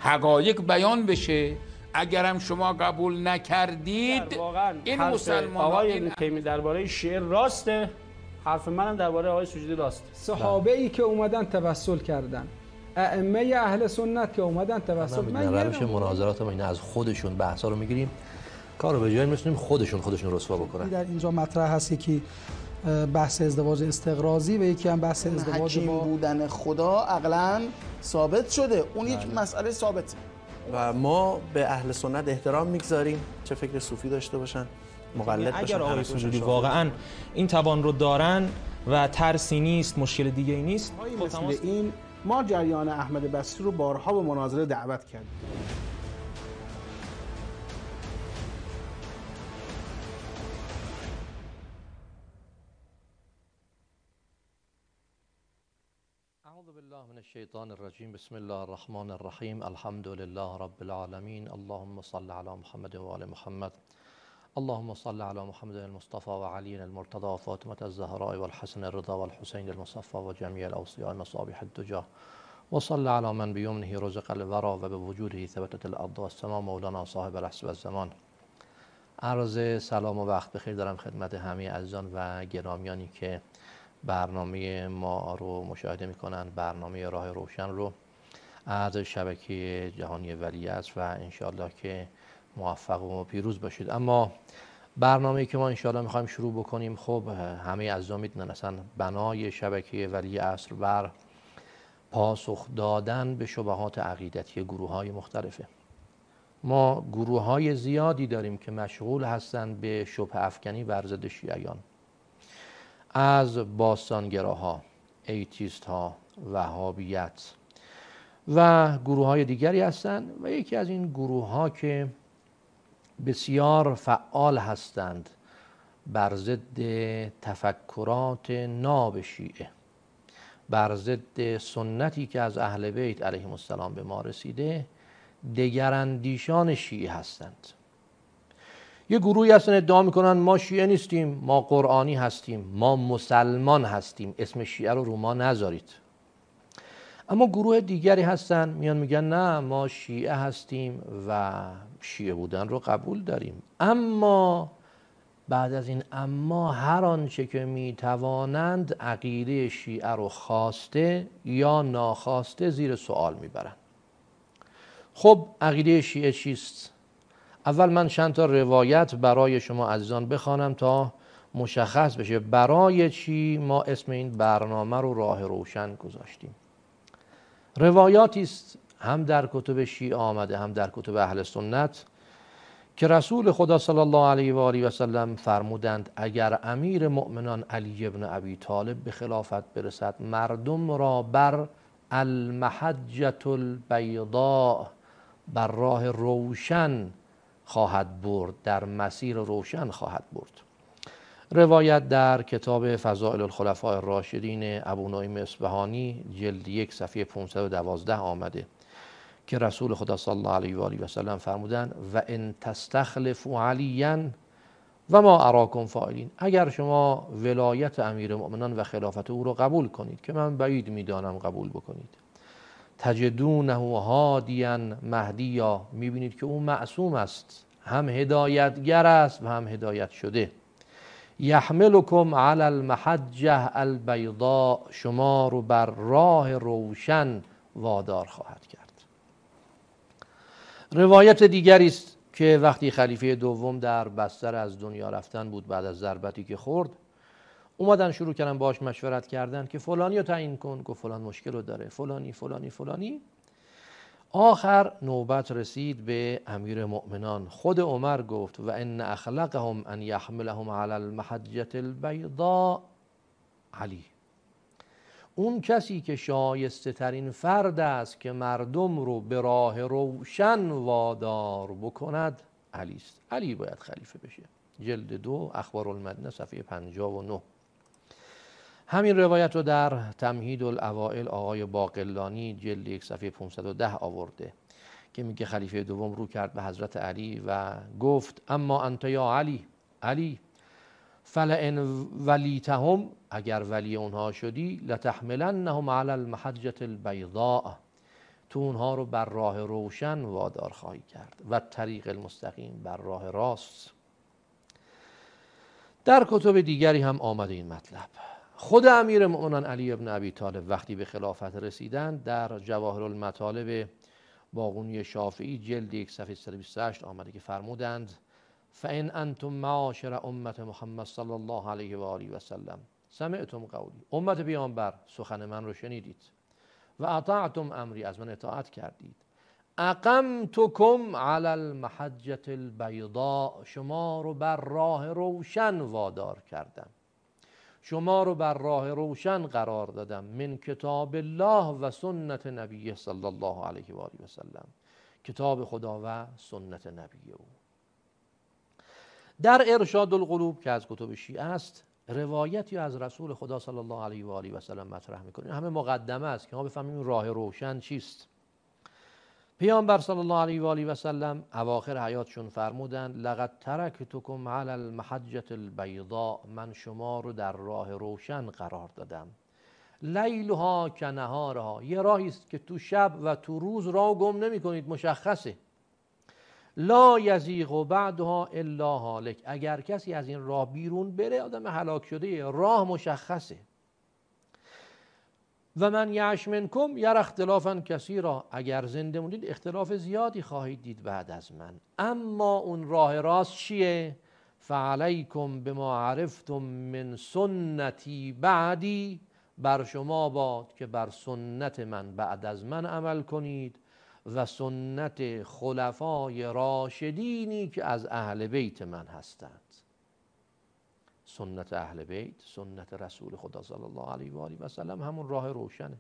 حقایق بیان بشه. اگرم شما قبول نکردید واقعا این حرف مسلمان آقای ابن تیمیه درباره شیعه راسته، حرف منم درباره آقای سجودی راسته. صحابه ای که اومدن توسل کردن، ائمه اهل سنت که اومدن توسل، من روش مناظرات ما اینه از خودشون بحثا رو میگیریم، کارو به جایی میرسونیم خودشون رسوا بکنن. در اینجا مطرح هست یکی بحث ازدواج استقراضی و یکی هم بحث ازدواج حکیم بودن خدا عقلاً ثابت شده، اون یک مسئله ثابته و ما به اهل سنت احترام میگذاریم، چه فکر صوفی داشته باشن، مقلد باشن. اگر آقای سجودی واقعا این توان رو دارن و ترسی نیست، مشکل دیگه ای نیست، مثل این ما جریان احمد بصری رو بارها به مناظره دعوت کردیم. اعوذ بالله من الشیطان الرجیم. بسم الله الرحمن الرحیم. الحمد لله رب العالمین. اللهم صل علی محمد و آل محمد. اللهم صل علی محمد المصطفى و علی المرتضى و فاطمة الزهراء و الحسن الرضا و الحسین المصفى و جمیع الاوصیاء مصابیح الدجا و صل علی من بیمنه رزق الورا و بوجوده ثبتت الارض و السما مولانا صاحب العصر و الزمان. عرض سلام و وقت بخیر دارم خدمت همه عزیزان و گرامیانی که برنامه ما رو مشاهده میکنن، برنامه راه روشن رو از شبکه جهانی ولیعصر، و انشاءالله که موفق و پیروز باشید. اما برنامه‌ای که ما انشاءالله میخوایم شروع بکنیم، خب همه عزیزان میدونن اصلا بنای شبکه ولیعصر بر پاسخ دادن به شبهات عقیدتی گروه‌های مختلفه. ما گروه‌های زیادی داریم که مشغول هستند به شبهه افکنی بر ضد شیعیان، از باستانگراها، ایتیست ها، وهابیت و گروه های دیگری هستند. و یکی از این گروه ها که بسیار فعال هستند بر ضد تفکرات ناب شیعه، بر ضد سنتی که از اهل بیت علیهم السلام به ما رسیده، دگراندیشان شیعه هستند. یه گروهی هستن ادعا میکنن ما شیعه نیستیم، ما قرآنی هستیم، ما مسلمان هستیم، اسم شیعه رو ما نذارید. اما گروه دیگری هستن میان میگن نه ما شیعه هستیم و شیعه بودن رو قبول داریم، اما بعد از این اما هر آنچه که میتوانند عقیده شیعه رو خواسته یا ناخواسته زیر سوال میبرن. خب عقیده شیعه چیست؟ اول من چند تا روایت برای شما عزیزان بخوانم تا مشخص بشه برای چی ما اسم این برنامه رو راه روشن گذاشتیم. روایاتی است هم در کتب شیعه آمده هم در کتب اهل سنت که رسول خدا صلی الله علیه و آله و سلم فرمودند اگر امیر مؤمنان علی ابن ابی طالب به خلافت برسد، مردم را بر المحجة البیضاء، بر راه روشن خواهد برد، در مسیر روشن خواهد برد. روایت در کتاب فضائل الخلفاء الراشدین ابو نعیم اصبهانی جلد 1 صفحه 512 آمده که رسول خدا صلی الله علیه و آله و سلم فرمودند و ان تستخلفوا علیا و ما اراکم فاعلین، اگر شما ولایت امیر مؤمنان و خلافت او رو قبول کنید که من بعید میدانم قبول بکنید، تجدونه هادیا مهدیا، میبینید که او معصوم است، هم هدایتگر است و هم هدایت شده. یحملکم علی المحجة البیضاء، شما رو بر راه روشن وادار خواهد کرد. روایت دیگری است که وقتی خلیفه دوم در بستر از دنیا رفتن بود، بعد از ضربتی که خورد، اومدن شروع کردن باش مشورت کردن که فلانی رو تعیین کن، گفت فلان مشکل رو داره، فلانی فلانی فلانی. آخر نوبت رسید به امیر مؤمنان. خود عمر گفت و ان اخلقهم ان یحملهم علی المحجة البیضاء علی، اون کسی که شایسته ترین فرد است که مردم رو به راه روشن وادار بکند علی است، علی باید خلیفه بشه. جلد 2 اخبار المدینه صفحه 59. همین روایت رو در تمهید الاوائل آقای باقلانی جلد 1 صفحه 510 آورده که میگه خلیفه دوم رو کرد به حضرت علی و گفت اما انت یا علی، علی فلئن ولیتهم، اگر ولی اونها شدی، لتحملنهم علی المحجة البیضاء، تو اونها رو بر راه روشن وادار خواهی کرد و طریق المستقیم بر راه راست. در کتب دیگری هم آمده این مطلب. خود امیر مؤمنان علی ابن ابی طالب وقتی به خلافت رسیدند در جواهر المطالب باقونی شافعی جلد 1 صفحه 128 آمده که فرمودند فان انتم معاشر امت محمد صلی الله علیه و آله و سلم سمعتم قولی، امت پیامبر سخن من رو شنیدید، و اطعتم امری، از من اطاعت کردید، اقمتکم علی المحجة البیضاء، شما رو بر راه روشن وادار کردم، شما رو بر راه روشن قرار دادم، من کتاب الله و سنت نبی صلی الله علیه و آله و سلم، کتاب خدا و سنت نبی او. در ارشاد القلوب که از کتب شیعه است روایتی از رسول خدا صلی الله علیه و آله و سلم مطرح می‌کنیم. همه مقدمه است که ما بفهمیم راه روشن چیست. پیامبر صلی الله علیه و آله و سلم اواخر حیاتشون فرمودند لقد ترکتکم علی المحجة البیضاء، من شما رو در راه روشن قرار دادم، لیلها کنهارها، یه راهی است که تو شب و تو روز راه گم نمی‌کنید، مشخصه، لا یزیغ بعدها الا هالک، اگر کسی از این راه بیرون بره آدم هلاک شده، راه مشخصه. و من یعش منکم یرى اختلافا کثیرا، اگر زنده موندید اختلاف زیادی خواهید دید بعد از من، اما اون راه راست چیه؟ فعلیکم بما عرفتم من سنتی بعدی، بر شما باد که بر سنت من بعد از من عمل کنید و سنت خلفای راشدینی که از اهل بیت من هستند. سنت اهل بیت، سنت رسول خدا صلی الله علیه و آله و سلم همون راه روشنه.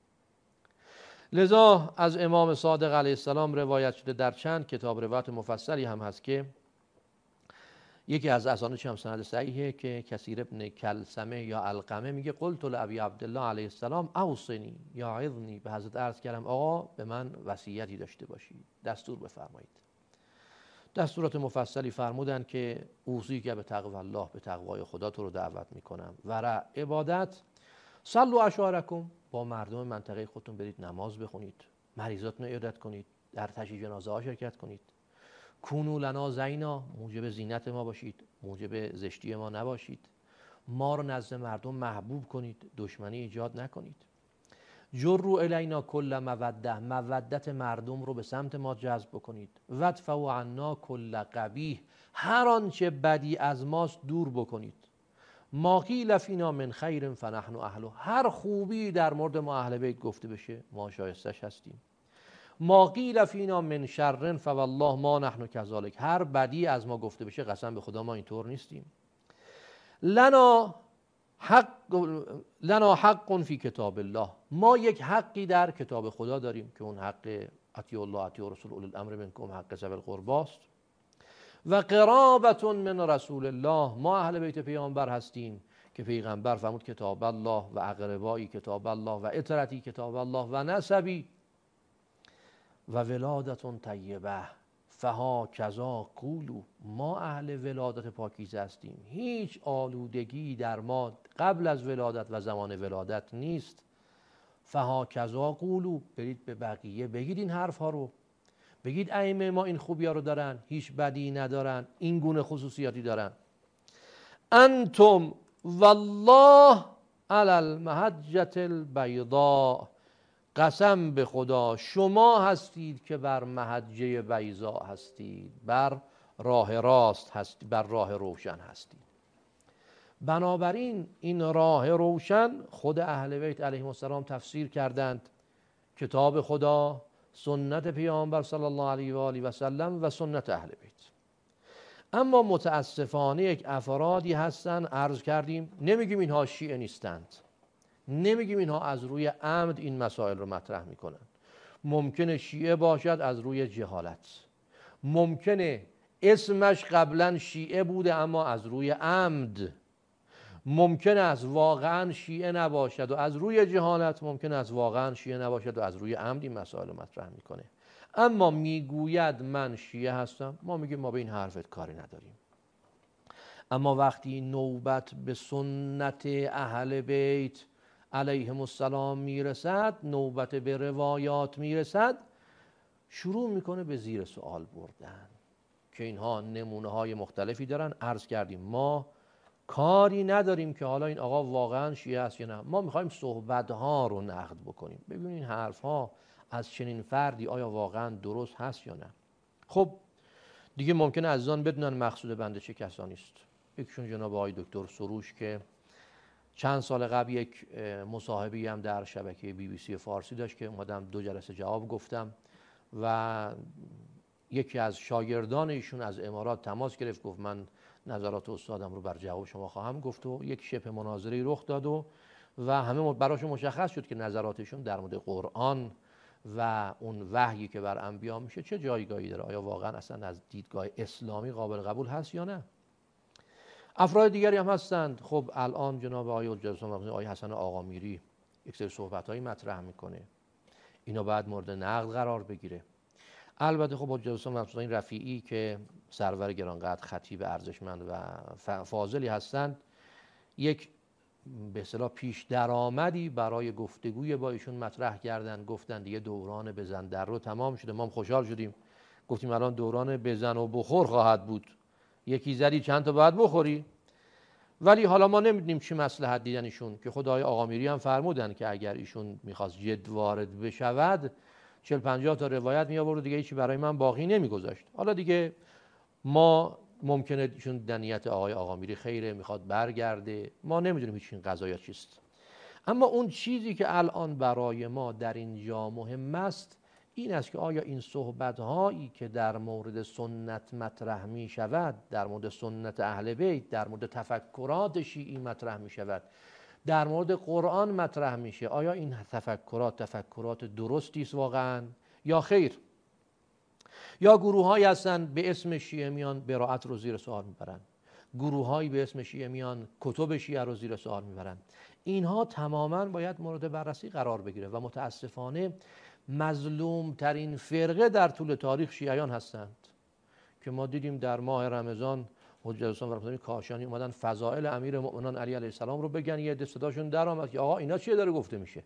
لذا از امام صادق علیه السلام روایت شده در چند کتاب، روایت مفصلی هم هست که یکی از اسانیدش هم سند صحیحه که کثیر ابن کلثمه یا علقمه میگه قلت لابی عبدالله علیه السلام اوصنی یا عظنی، به حضرت عرض کردم آقا به من وصیتی داشته باشید، دستور بفرمایید. دستورات مفصلی فرمودن که اوصی که به تقوی الله، به تقوای خدا تو رو دعوت میکنم، ورع عبادت، صلوا اشعارکم، با مردم منطقه خودتون برید نماز بخونید، مریضاتون رو عیادت کنید، در تشییع جنازه ها شرکت کنید، کونوا لنا زینا، موجب زینت ما باشید، موجب زشتی ما نباشید، ما رو نزد مردم محبوب کنید، دشمنی ایجاد نکنید، جروا الینا کل موده، مودت مردم رو به سمت ما جذب بکنید، وادفعوا عنا کل قبیح، هر آنچه بدی از ماست دور بکنید، ما قیل فینا من خیر فنحن اهله، هر خوبی در مورد ما اهل بیت گفته بشه ما شایستش هستیم، ما قیل فینا من شر فوالله ما نحن کذالک، هر بدی از ما گفته بشه قسم به خدا ما اینطور نیستیم، لنا حق فی کتاب الله، ما یک حقی در کتاب خدا داریم که اون حق اطیعوا الله اطیعوا رسول اولی الامر منکم، حق ذوی القربی است، و قرابة من رسول الله، ما اهل بیت پیامبر هستیم که پیغمبر فرمود کتاب الله و اقربایی کتاب الله و اطرتی کتاب الله و نسبی و ولادة طیبه فهاکذا قولوا، ما اهل ولادت پاکیزه هستیم، هیچ آلودگی در ما قبل از ولادت و زمان ولادت نیست، فهاکذا قولوا، برید به بقیه بگید این حرف ها رو، بگید ائمه ما این خوبی ها رو دارن، هیچ بدی ندارن، این گونه خصوصیاتی دارن، انتم والله علی المحجة البیضاء، قسم به خدا شما هستید که بر محجه بیضا هستید، بر راه راست هستید، بر راه روشن هستید. بنابراین این راه روشن خود اهل بیت علیهم السلام تفسیر کردند، کتاب خدا، سنت پیامبر صلی الله علیه و آله و سلم و سنت اهل بیت. اما متاسفانه یک افرادی هستن، عرض کردیم نمیگیم اینها شیعه نیستند، نمیگیم اینها از روی عمد این مسائل رو مطرح میکنن، ممکنه شیعه باشد از روی جهالت، ممکنه اسمش قبلا شیعه بوده اما از روی عمد، ممکنه از واقعا شیعه نباشد و از روی جهالت، ممکنه از واقعا شیعه نباشد و از روی عمد این مسائل رو مطرح میکنه، اما میگوید من شیعه هستم، ما میگیم ما به این حرفت کاری نداریم. اما وقتی نوبت به سنت اهل بیت علیهم السلام میرسد، نوبت به روایات میرسد، شروع میکنه به زیر سوال بردن که اینها نمونه های مختلفی دارن. عرض کردیم ما کاری نداریم که حالا این آقا واقعا شیعه است یا نه، ما میخوایم صحبت ها رو نقد بکنیم، ببینیم این حرف ها از چنین فردی آیا واقعا درست هست یا نه. خب دیگه ممکنه عزیزان بدونن مقصود بنده چه کسانی است. یکیشون جناب آقای دکتر سروش که چند سال قبل یک مصاحبه‌ای هم در شبکه BBC فارسی داشت که اومدم 2 جلسه جواب گفتم و یکی از شاگردان ایشون از امارات تماس گرفت، گفت من نظرات استادم رو بر جواب شما خواهم گفت و یک شبه مناظره رخ داد و همه براشون مشخص شد که نظراتشون در مورد قرآن و اون وحیی که بر انبیا میشه چه جایگاهی داره، آیا واقعا اصلا از دیدگاه اسلامی قابل قبول هست یا نه. افراد دیگری هم هستند. خب الان جناب آقای آقای حسن آقامیری یک سری صحبت‌هایی مطرح میکنه، اینا باید مورد نقد قرار بگیره. البته خب حجت الاسلام این رفیعی که سرور گرانقدر خطیب ارزشمند و فاضلی هستند، یک به اصطلاح پیش درآمدی برای گفتگوی با ایشون مطرح کردن، گفتن دیگه دوران بزن در رو تمام شده. ما هم خوشحال شدیم، گفتیم الان دوران بزن و بخور خواهد بود، یکی زدی چند تا باید بخوری. ولی حالا ما نمیدونیم چی مصلحت دیدن ایشون، که خدای آقامیری هم فرمودن که اگر ایشون میخواست جد وارد بشود 40-50 تا روایت می آورد و دیگه هیچی برای من باقی نمیگذاشت. حالا دیگه ما ممکنه ایشون دنیت آقای آقامیری خیره، میخواد برگرده، ما نمیدونیم هیچ این قضایا چیست. اما اون چیزی که الان برای ما در اینجا مهم است این است که آیا این صحبت‌هایی که در مورد سنت مطرح می شود، در مورد سنت اهل بیت، در مورد تفکرات شیعی مطرح می شود، در مورد قرآن مطرح میشه، آیا این تفکرات درستی است واقعا یا خیر؟ یا گروه‌هایی هستن به اسم شیعه میان براءت رو زیر سوال میبرن، گروه‌هایی به اسم شیعه میان کتب شیعه رو زیر سوال میبرن. اینها تماما باید مورد بررسی قرار بگیره و متاسفانه مظلوم ترین فرقه در طول تاریخ شیعیان هستند که ما دیدیم در ماه رمضان حجت الاسلام رحمة الله کاشانی اومدن فضائل امیر مؤمنان علی علیه السلام رو بگن، یه عده صداشون در آمد که آقا اینا چیه داره گفته میشه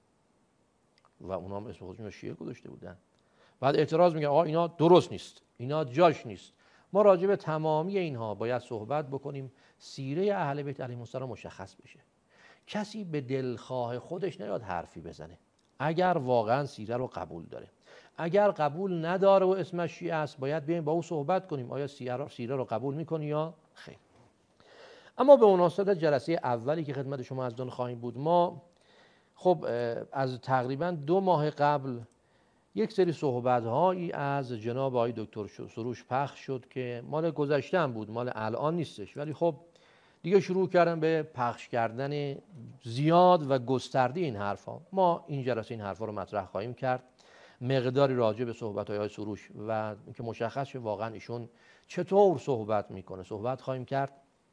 و اونا هم اسم خودشون شیعه گذاشته بودن. بعد اعتراض میگه آقا اینا درست نیست، اینا جاش نیست. ما راجع به تمامی اینها باید صحبت بکنیم، سیره اهل بیت علیهم السلام مشخص بشه، کسی به دلخواه خودش نیاد حرفی بزنه اگر واقعا سیره رو قبول داره. اگر قبول نداره و اسمش شیعه است باید بیایم با او صحبت کنیم آیا سیره رو قبول میکنی یا خیر. اما به مناسبت جلسه اولی که خدمت شما عزیزان خواهیم بود، ما خب از تقریبا 2 ماه قبل یک سری صحبت‌هایی از جناب آقای دکتر سروش پخش شد که مال گذشته هم بود، مال الان نیستش، ولی خب دیگه شروع کردن به پخش کردن زیاد و گسترده این حرفا. ما این جلسه این حرفا رو مطرح خواهیم کرد، مقداری راجع به صحبت‌های آقای سروش و اینکه مشخص شه واقعا ایشون چطور صحبت میکنه صحبت خواهیم کرد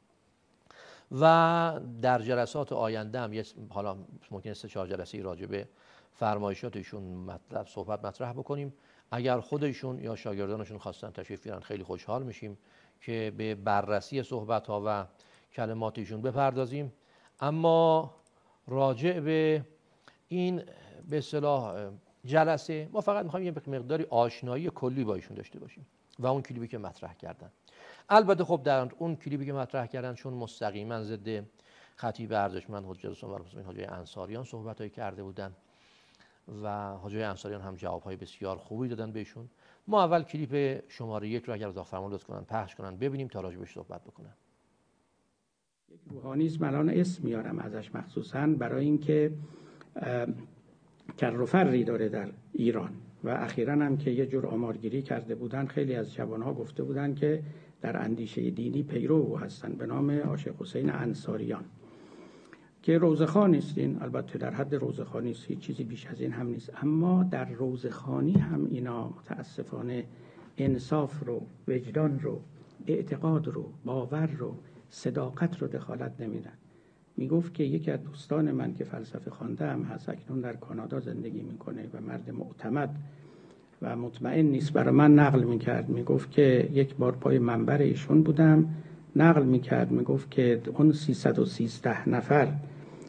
و در جلسات آینده هم حالا ممکنه 3-4 جلسه راجع به فرمایشات ایشون صحبت مطرح بکنیم. اگر خود ایشون یا شاگردانشون خواستن تشریف بیارن خیلی خوشحال میشیم که به بررسی صحبت‌ها و کلمات ایشون بپردازیم. اما راجع به این به اصطلاح جلسه ما فقط می‌خوایم یه مقداری آشنایی کلی با ایشون داشته باشیم و اون کلیپی که مطرح کردن. البته خب در اون کلیپی که مطرح کردن چون مستقیما ضد خطیب ارزشمند حجت الاسلام حاجی انصاریان صحبت‌هایی کرده بودن و حاجی انصاریان هم جواب‌های بسیار خوبی دادن بهشون، ما اول کلیپ شماره 1 رو اگر رضا فرمان لطف کنن پخش کنن ببینیم تا راجع بهش صحبت بکنن. یک روحانیسم الان اسم میارم ازش مخصوصاً برای اینکه کر و فری داره در ایران و اخیراً هم که یه جور آمارگیری کرده بودن خیلی از جوانها گفته بودن که در اندیشه دینی پیرو هستن به نام عاشق حسین انصاریان که روزخوانی است. این البته در حد روزخوانی است، هیچ چیزی بیش از این هم نیست، اما در روزخوانی هم اینا متاسفانه انصاف رو، وجدان رو، اعتقاد رو، باور رو، صداقت رو دخالت نمیدن. میگفت که یکی از دوستان من که فلسفه خوانده هم هست، اکنون در کانادا زندگی میکنه و مرد معتمد و مطمئن نیست، برای من نقل میکرد، میگفت که یک بار پای منبر ایشون بودم، نقل میکرد، میگفت که اون 313 نفر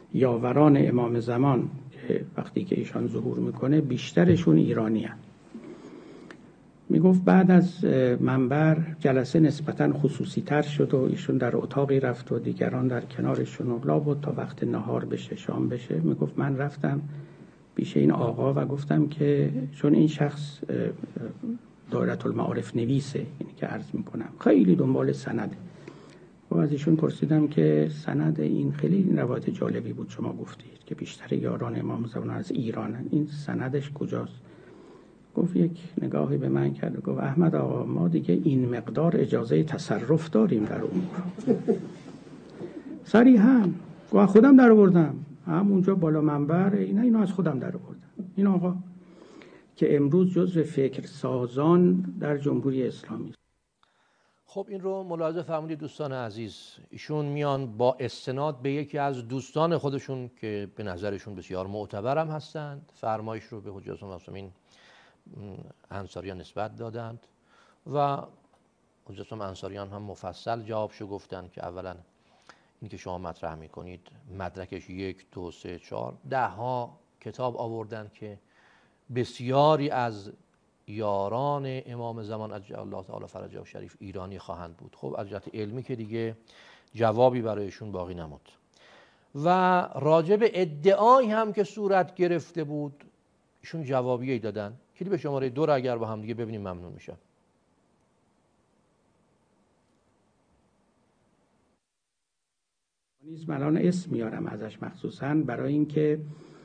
یاوران امام زمان که وقتی که ایشان ظهور میکنه بیشترشون ایرانی هستند. میگفت بعد از منبر جلسه نسبتاً خصوصی تر شد و ایشون در اتاقی رفت و دیگران در کنارشون و لابد تا وقت نهار بشه، شام بشه. میگفت من رفتم پیش این آقا و گفتم که چون این شخص دایره المعارف نویسه، اینی که عرض میکنم خیلی دنبال سنده، و از ایشون پرسیدم که سند این خیلی روایت جالبی بود شما گفتید که بیشتر یاران امام زمان از ایرانن، این سندش کجاست؟ گفت یک نگاهی به من کرد و گفت احمد آقا ما دیگه این مقدار اجازه تصرف داریم در امور. صریحاً گفت خودم در آوردم، همونجا بالا منبر اینو از خودم در آوردم. این آقا که امروز جزو فکر سازان در جمهوری اسلامی است. خب این رو ملاحظه فرمودید دوستان عزیز. ایشون میان با استناد به یکی از دوستان خودشون که به نظرشون بسیار معتبرم هستند فرمایش رو به حجت اسلام انصاریان نسبت دادند و حجت اسلام انصاریان هم مفصل جوابشو گفتند که اولا این که شما مطرح میکنید مدرکش 1 2 3 4 10 ها کتاب آوردند که بسیاری از یاران امام زمان عجل الله تعالی فرجه و شریف ایرانی خواهند بود. خب از جهت علمی که دیگه جوابی برایشون باقی نموند. و راجع به ادعایی هم که صورت گرفته بود ایشون جوابیه‌ای دادن. کلیپ شماره 2 رو اگر با هم دیگه ببینیم ممنون میشم. الان اسم میارم ازش مخصوصاً برای اینکه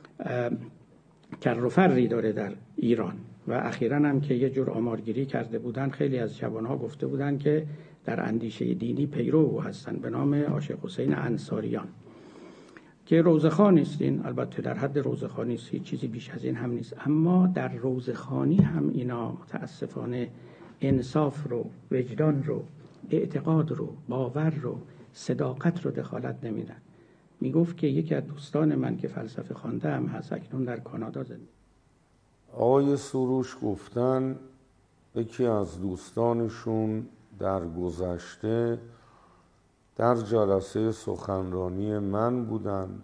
کر و فری داره در ایران و اخیراً هم که یه جور آمارگیری کرده بودن خیلی از جوانها گفته بودن که در اندیشه دینی پیرو او هستن به نام عاشق حسین انصاریان که روزخوانی است. این البته در حد روزخوانی است، هیچ چیزی بیش از این هم نیست، اما در روزخوانی هم اینا متاسفانه انصاف رو، وجدان رو، اعتقاد رو، باور رو، صداقت رو دخالت نمیدن. میگفت که یکی از دوستان من که فلسفه خوانده هم هست اکنون در کانادا زندگی. آقای سروش گفتن یکی از دوستانشون در گذشته در جلسه سخنرانی من بودن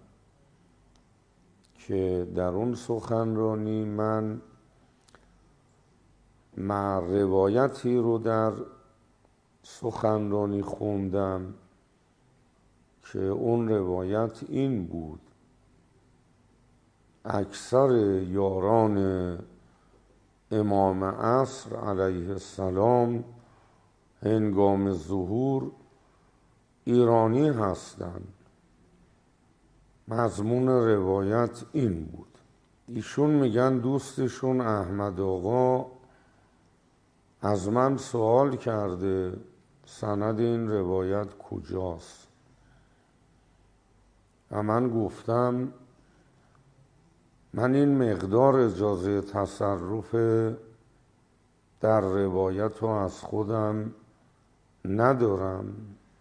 که در اون سخنرانی من روایتی رو در سخنرانی خوندم که اون روایت این بود: اکثر یاران امام عصر علیه السلام هنگام ظهور ایرانی هستند. مضمون روایت این بود. ایشون میگن دوستشون احمد آقا از من سوال کرده سند این روایت کجاست و من گفتم من این مقدار اجازه تصرف در روایت رو از خودم ندارم.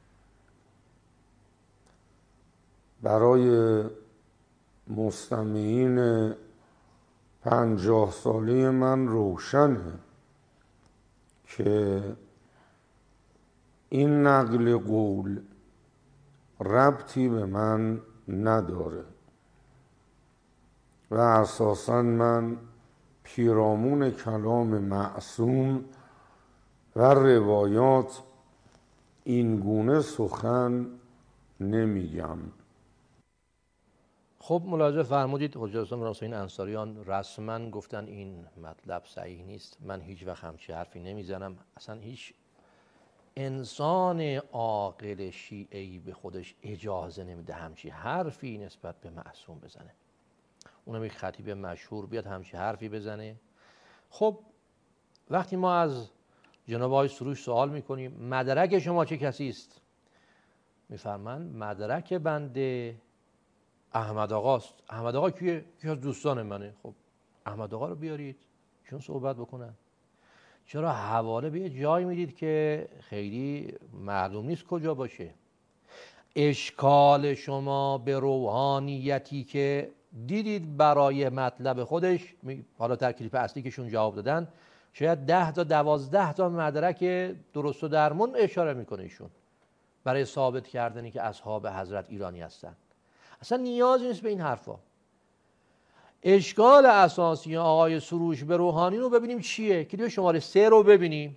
برای مستمعین 50 ساله من روشنه که این نقل قول ربطی به من نداره و اساساً من پیرامون کلام معصوم و روایات این گونه سخن نمیگم. خب ملاحظه فرمودید حجت اسلام حسین انصاریان رسما گفتن این مطلب صحیح نیست. من هیچ وقت همچین حرفی نمیزنم. اصلا هیچ انسان عاقل شیعه‌ای به خودش اجازه نمیده همچین حرفی نسبت به معصوم بزنه. اونم یک خطیب مشهور بیاد همچین حرفی بزنه. خب وقتی ما از جناب آقای سروش سوال میکنیم مدرک شما چه کسی است؟ میفرمایند مدرک بنده احمد آقاست. احمد آقا کیه؟ یکی از دوستان منه. خب احمد آقا رو بیارید چون صحبت بکنن. چرا حواله به یه جایی میدید که خیلی معلوم نیست کجا باشه؟ اشکال شما به روحانیتی که دیدید برای مطلب خودش، حالا در کلیپ اصلی که شون جواب دادن شاید 10 تا 12 تا مدرک درست و درمون اشاره میکنه ایشون برای ثابت کردنی که اصحاب حضرت ایرانی هستن. اصلا نیازی نیست به این حرفا. اشکال اساسی آقای سروش به روحانی رو ببینیم چیه. کلیپ شماره 3 رو ببینیم.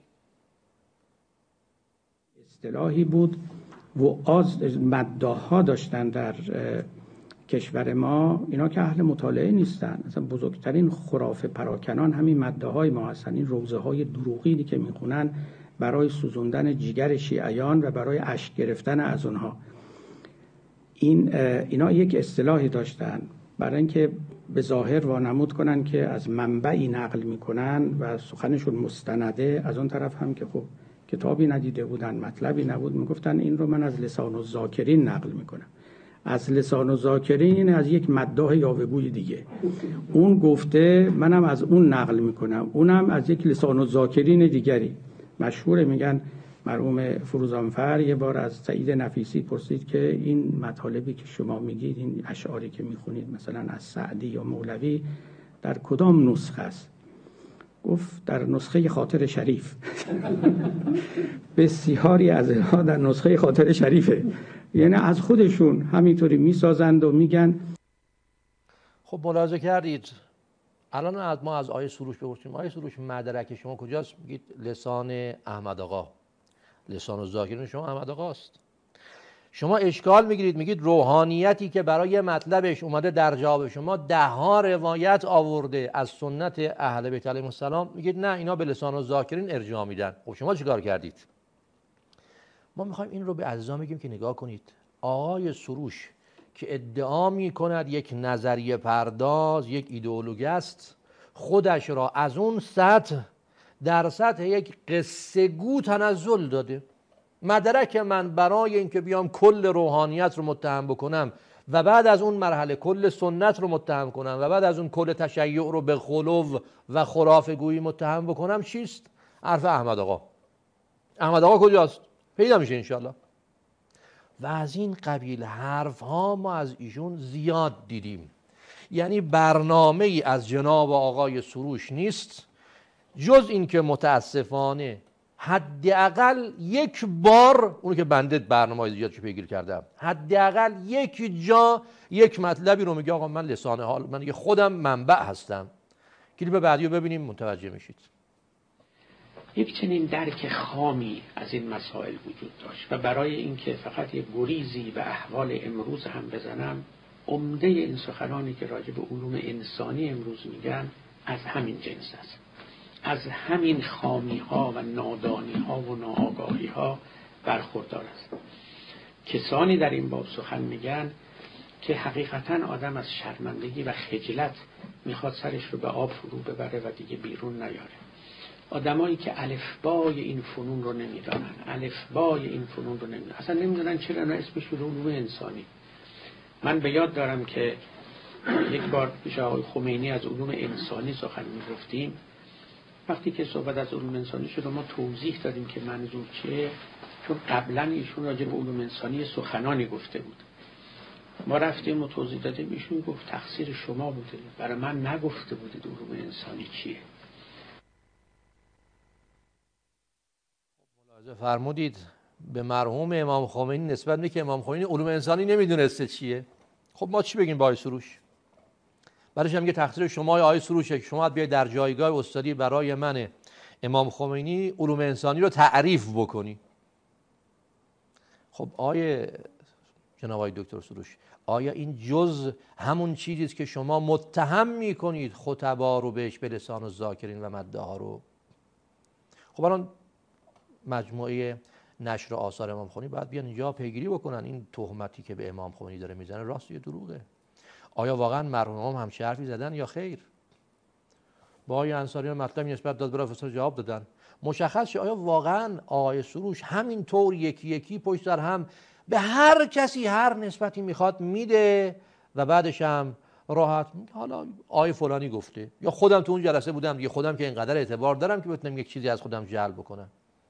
اصطلاحی بود وعاظ مداح‌ها داشتن در کشور ما، اینا که اهل مطالعه نیستن، اصلا بزرگترین خرافه پراکنان همین مداح‌های ما هستن. این روزه‌های دروغینی که میخونن برای سوزوندن جگر شیعیان و برای اشک گرفتن از اونها. اینا یک اصطلاحی داشتن برای اینکه به ظاهر وانمود کنن که از منبعی نقل میکنن و سخنشون مستنده، از اون طرف هم که خب کتابی ندیده بودن، مطلبی نبود، میگفتن این رو من از لسان الذاکرین نقل میکنم. از لسان الذاکرین از یک مداح یاوه‌گوی دیگه، اون گفته منم از اون نقل میکنم، اونم از یک لسان الذاکرین دیگری. مشهوره، میگن مرحوم فروزانفر یه بار از سعید نفیسی پرسید که این مطالبی که شما میگید، این اشعاری که میخونید مثلا از سعدی یا مولوی در کدام نسخه است؟ گفت در نسخه خاطر شریف. بسیاری از اینها در نسخه خاطر شریفه، یعنی از خودشون همینطوری میسازند و میگن. خب ملاحظه کردید الان ما از آیه سروش بپرسیم آیه سروش مدرک شما کجاست؟ میگید لسان احمد آقا، لسان الذاکرین شما احمد آقاست. شما اشکال میگیرید، میگید روحانیتی که برای مطلبش اومده در جواب شما 10 روایت آورده از سنت اهل بیت علیهم السلام، میگید نه اینا به لسان الذاکرین ارجاع میدن. خب شما چیکار کردید؟ ما میخوایم این رو به عزیزان بگیم که نگاه کنید، آقای سروش که ادعا میکند یک نظریه پرداز، یک ایدئولوژیست، خودش را از اون سطح در سطح یک قصه گو تنزل داده. مدرک من برای اینکه بیام کل روحانیت رو متهم بکنم و بعد از اون مرحله کل سنت رو متهم کنم و بعد از اون کل تشیع رو به غلو و خرافه گویی متهم بکنم چیست؟ حرف احمد آقا. احمد آقا کجاست؟ پیدا میشه انشالله. و از این قبیل حرف ها ما از ایشون زیاد دیدیم. یعنی برنامه ای از جناب آقای سروش نیست جز این که متاسفانه حداقل یک بار، اونو که بنده برنامه‌های زیادش پیگیری کردم، حداقل یک جا یک مطلبی رو میگه آقا من لسان حال، من دیگه خودم منبع هستم. کلیپ بعدی رو ببینیم متوجه میشید. یک چنین درک خامی از این مسائل وجود داشت و برای اینکه فقط یک گریزی به احوال امروز هم بزنم، عمده این سخنانی که راجع به علوم انسانی امروز میگن از همین جنس است، از همین خامی ها و نادانی ها و ناآگاهی ها برخوردار است. کسانی در این باب سخن میگن که حقیقتا آدم از شرمندگی و خجلت میخواد سرش رو به آب فرو ببره و دیگه بیرون نیاره. آدمایی که الفبای این فنون رو نمیدانن، الفبای این فنون رو نمیدانن، اصلا نمیدونن چرا اسمش رو علوم انسانی. من به یاد دارم که یک بار پیش آقای خمینی از علوم انسانی سخن میگفتیم. وقتی که صحبت از علوم انسانی شد ما توضیح دادیم که منظور چیه، چون قبلا ایشون راجع به علوم انسانی سخنانی گفته بود. ما رفتیم و توضیح دادیم، ایشون گفت تقصیر شما بوده، برای من نگفته بودید علوم انسانی چیه. ملاحظه فرمودید به مرحوم امام خمینی نسبت میده که امام خمینی علوم انسانی نمیدونسته چیه. خب ما چی بگیم با آقای سروش؟ بعدش هم میگه تقصیر شما آقای سروشه که شما بیاید در جایگاه استادی برای من امام خمینی علوم انسانی رو تعریف بکنی. خب جناب آقای دکتر سروش، آیا این جز همون چیزی است که شما متهم میکنید خطبا رو بهش به لسان الذاکرین و مداحا رو؟ خب الان مجموعه نشر آثار امام خمینی باید بیان اینجا پیگیری بکنن این تهمتی که به امام خمینی داره میزنه راست یا دروغه. آیا واقعا مرحوم هم همچه حرفی زدن یا خیر؟ با آقای انصاریان مطلبی نسبت داد برای فساد جواب دادن. مشخص شه آیا واقعا آقای سروش همینطور یکی یکی پشت سر هم به هر کسی هر نسبتی میخواد میده و بعدش هم راحت حالا آقای فلانی گفته، یا خودم تو اون جلسه بودم دیگه، خودم که اینقدر اعتبار دارم که بتونم یک چیزی از خودم جلب بکنم.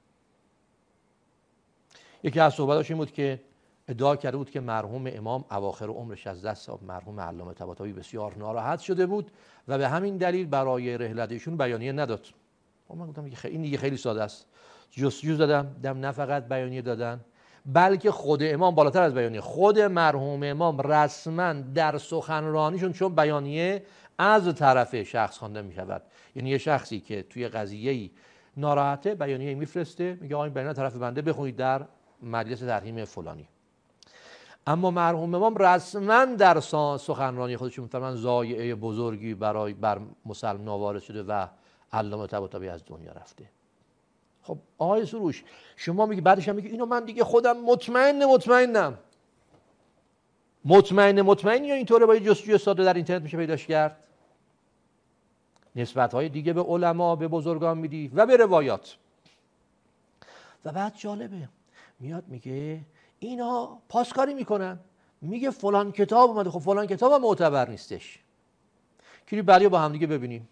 یکی از صحبتاش این بود که ادعا کرده بود که مرحوم امام اواخر عمرش از دست مرحوم علامه طباطبایی بسیار ناراحت شده بود و به همین دلیل برای رحلت ایشون بیانیه نداد. من گفتم این دیگه خیلی ساده است. جستجو دادم نه فقط بیانیه دادن، بلکه خود امام بالاتر از بیانیه، خود مرحوم امام رسما در سخنرانیشون، چون بیانیه از طرف شخص خوانده می شود، یعنی یه شخصی که توی قضیه‌ای ناراحته بیانیه میفرسته، میگه آقا این بیانیه طرف بنده بخونید در مجلس ترحیم فلانی. اما مرحوم امام رسما در سخنرانی خودشون میفرمان ضایعه بزرگی بر مسلمان وارد شده و علامه طباطبایی از دنیا رفته. خب آقای سروش شما میگی، بعدش هم میگی اینو من دیگه خودم مطمئن یا اینطوره با جستجوی ساده در اینترنت میشه پیداش کرد؟ نسبت‌های دیگه به علما، به بزرگان میدی و به روایات. و بعد جالبه میاد میگه اینا پاسکاری میکنن، میگه فلان کتاب اومده. خب فلان کتاب هم معتبر نیستش. کلی بعدی با هم دیگه ببینیم.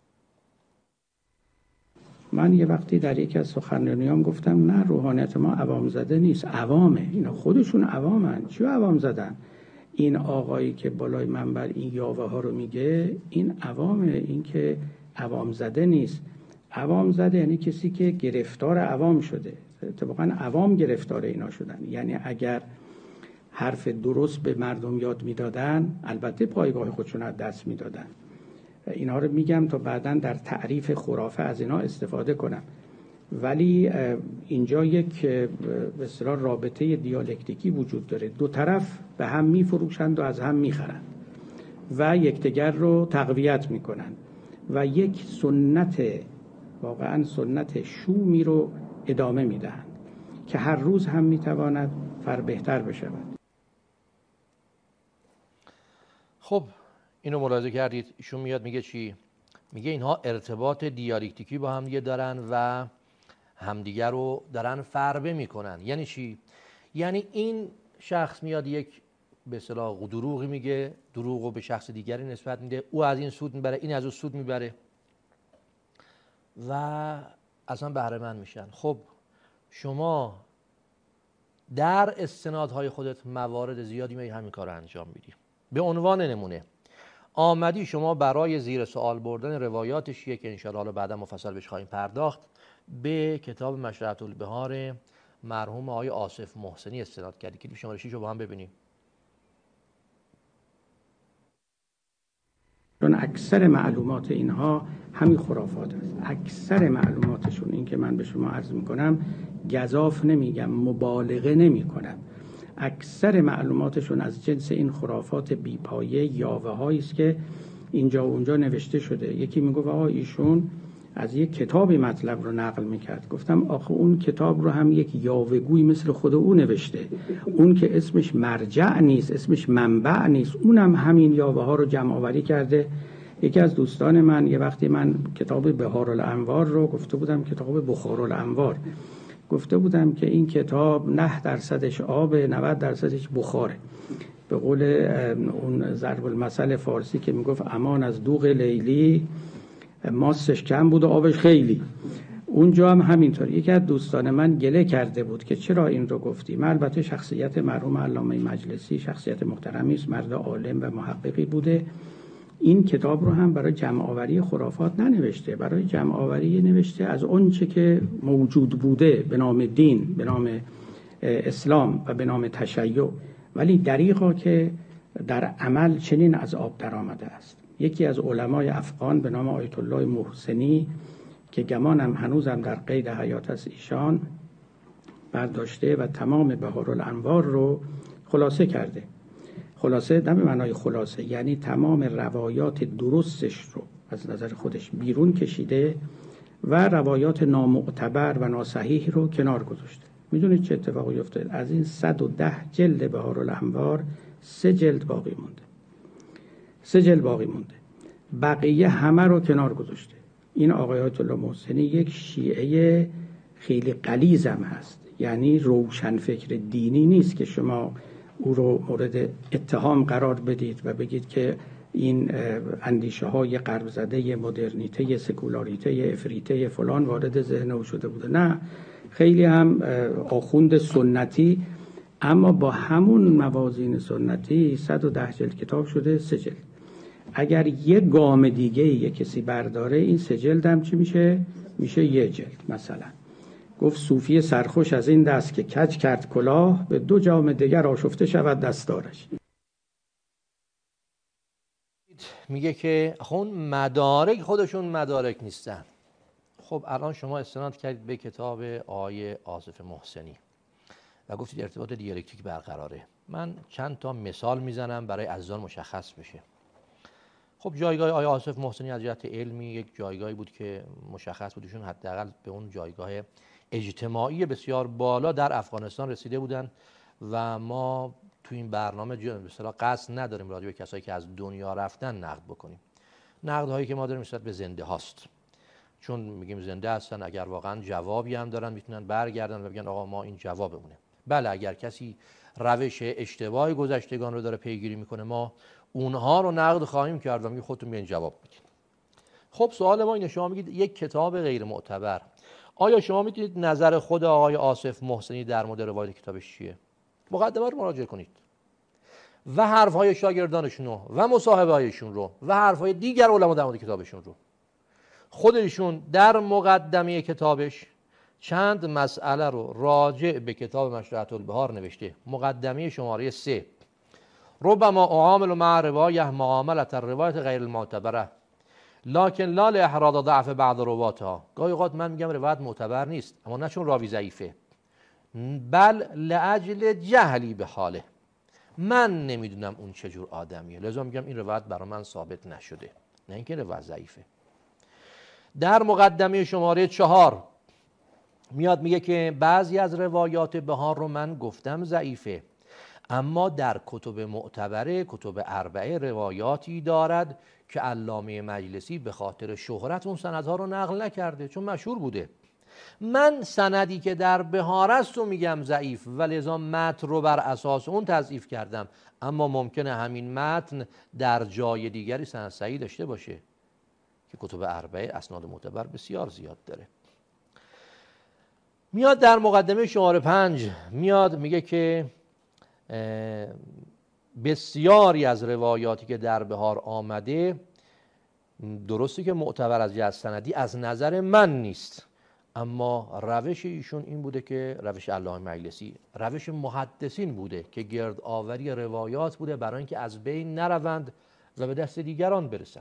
من یه وقتی در یکی از سخنرانیام گفتم نه، روحانیت ما عوام زده نیست، عوامه. اینا خودشون عوامن. چی عوام زدن؟ این آقایی که بالای منبر این یاوه ها رو میگه این عوامه. این که عوام زده نیست. عوام زده یعنی کسی که گرفتار عوام شده. اتفاقا عوام گرفتار اینا شدن. یعنی اگر حرف درست به مردم یاد میدادن، البته پایگاه خودشون از دست میدادن. اینا رو میگم تا بعداً در تعریف خرافه از اینا استفاده کنم. ولی اینجا یک به اصطلاح رابطه دیالکتیکی وجود داره. دو طرف به هم میفروشند و از هم میخرند و یکدیگر رو تقویت میکنند و یک سنت، واقعاً سنت شومی رو ادامه میدهند که هر روز هم میتواند بهتر بشود. خب اینو ملاحظه کردید. ایشون میاد میگه چی؟ میگه اینها ارتباط دیالکتیکی با همدیگه دارن و همدیگه رو دارن فربه میکنن. یعنی چی؟ یعنی این شخص میاد یک به اصطلاح دروغی میگه، دروغو به شخص دیگری نسبت میده، او از این سود میبره، این از اون سود میبره و اصلا بهره مند میشن. خب شما در استنادهای خودت موارد زیادی می همین کار انجام میدی. به عنوان نمونه آمدی شما برای زیر سوال بردن روایات شیعه که انشاءالله بعدا مفصل بهش خواهیم پرداخت، به کتاب مشرحة البحار مرحوم آقای آصف محسنی استناد کردی که شماره 6 رو با هم ببینیم. چون اکثر معلومات اینها همین خرافات است. اکثر معلوماتشون، این که من به شما عرض میکنم گزاف نمیگم، مبالغه نمیکنم، اکثر معلوماتشون از جنس این خرافات بیپایه یاوه هایی است که اینجا و اونجا نوشته شده. یکی میگفت آقا ایشون از یک کتابی مطلب رو نقل میکرد. گفتم آخه اون کتاب رو هم یک یاوه‌گوی مثل خود او نوشته. اون که اسمش مرجع نیست، اسمش منبع نیست، اونم همین یاوه ها رو جمع آوری کرده. یکی از دوستان من یه وقتی من کتاب بهارالانوار رو گفته بودم، کتاب بخارالانوار گفته بودم که این کتاب 9% آب 90% بخاره. به قول اون ضرب المثل فارسی که میگفت امان از دوغ لیلی، ماستش کم بود و آبش خیلی. اونجا هم همینطور. یکی از دوستان من گله کرده بود که چرا این رو گفتی. من البته شخصیت مرحوم علامه مجلسی شخصیت محترمی است، مرد عالم و محققی بوده. این کتاب رو هم برای جمع آوری خرافات ننوشته، برای جمع آوری نوشته از اونچه که موجود بوده به نام دین، به نام اسلام و به نام تشیع، ولی دریغا که در عمل چنین از آب در آمده است. یکی از علمای افغان به نام آیت الله محسنی که گمانم هنوزم در قید حیات است، ایشان برداشته و تمام بهارالانوار رو خلاصه کرده. خلاصه نه به معنای خلاصه، یعنی تمام روایات درستش رو از نظر خودش بیرون کشیده و روایات نامعتبر و ناصحیح رو کنار گذاشته. میدونید چه اتفاقی افتاد؟ از این 110 جلد بهارالانوار 3 جلد باقی مونده. 3 جلد باقی مونده. بقیه همه رو کنار گذاشته. این آقای آیت الله محسنی یک شیعه خیلی غلیظ هم هست، یعنی روشنفکر دینی نیست که شما او رو مورد اتهام قرار بدید و بگید که این اندیشه های غرب زده مدرنیته، سکولاریته، افریته فلان وارد ذهن او شده بوده. نه، خیلی هم آخوند سنتی، اما با همون موازین سنتی 110 جلد کتاب شده 3 جلد. اگر یک گام دیگه یک کسی برداره این 3 جلد هم چی میشه؟ میشه 1 جلد مثلا. گفت صوفی سرخوش از این دست که کج کرد کلاه، به 2 جام دگر آشفته شود دستارش. میگه که اون مدارک خودشون مدارک نیستن. خب الان شما استناد کردید به کتاب آقای آصف محسنی و گفتید ارتباط دیالکتیک برقراره. من چند تا مثال میزنم برای عزیزان مشخص بشه. خب جایگاه آقای آصف محسنی از جهت علمی یک جایگاهی بود که مشخص بود، ایشون حداقل به اون جایگاه اجتماعی بسیار بالا در افغانستان رسیده بودن و ما تو این برنامه به اصطلاح قصد نداریم راجع به کسایی که از دنیا رفتن نقد بکنیم. نقدهایی که ما داریم نسبت به زنده هاست، چون میگیم زنده هستن، اگر واقعا جوابی هم دارن میتونن برگردن و بگن آقا ما این جوابمونه. بله اگر کسی روش اشتباه گذشتگان رو داره پیگیری میکنه ما اونها رو نقد خواهیم کرد و میگیم خودتون بیاین جواب بدید. خب سوال ما اینه، شما میگید یک کتاب غیر معتبر، آیا شما میتونید نظر خود آقای آصف محسنی در مورد روایت کتابش چیه؟ مقدمه رو مراجعه کنید و حرفهای شاگردانشون رو و مصاحبه‌هایشون رو و حرفهای دیگر علما در مورد کتابشون رو. خودشون در مقدمه کتابش چند مسئله رو راجع به کتاب مشرحة البحار نوشته. مقدمه شماره 3، ربما اعامل مع روایه معاملة الروایت غیر المعتبره لکن لا لاحراز ضعف بعض رواتها. گاهی اوقات من میگم روایت معتبر نیست، اما نه چون راوی ضعیفه، بل لاجل جهلی به حاله، من نمیدونم اون چجور آدمیه لذا میگم این روایت برای من ثابت نشده، نه اینکه روایت ضعیفه. در مقدمه شماره 4 میاد میگه که بعضی از روایات بهار رو من گفتم ضعیفه، اما در کتب معتبره، کتب اربعه، روایاتی دارد که علامه مجلسی به خاطر شهرت اون سندها رو نقل نکرده چون مشهور بوده. من سندی که در بهار است رو میگم ضعیف و لذا متن رو بر اساس اون تضعیف کردم، اما ممکنه همین متن در جای دیگری سند صحیح داشته باشه که کتب اربعه اسناد معتبر بسیار زیاد داره. میاد در مقدمه شماره 5 میاد میگه که بسیاری از روایاتی که در بهار آمده درسته که معتبر از جهت سندی از نظر من نیست، اما روش ایشون این بوده که روش علامه مجلسی روش محدثین بوده که گرد آوری روایات بوده برای اینکه از بین نروند و به دست دیگران برسند.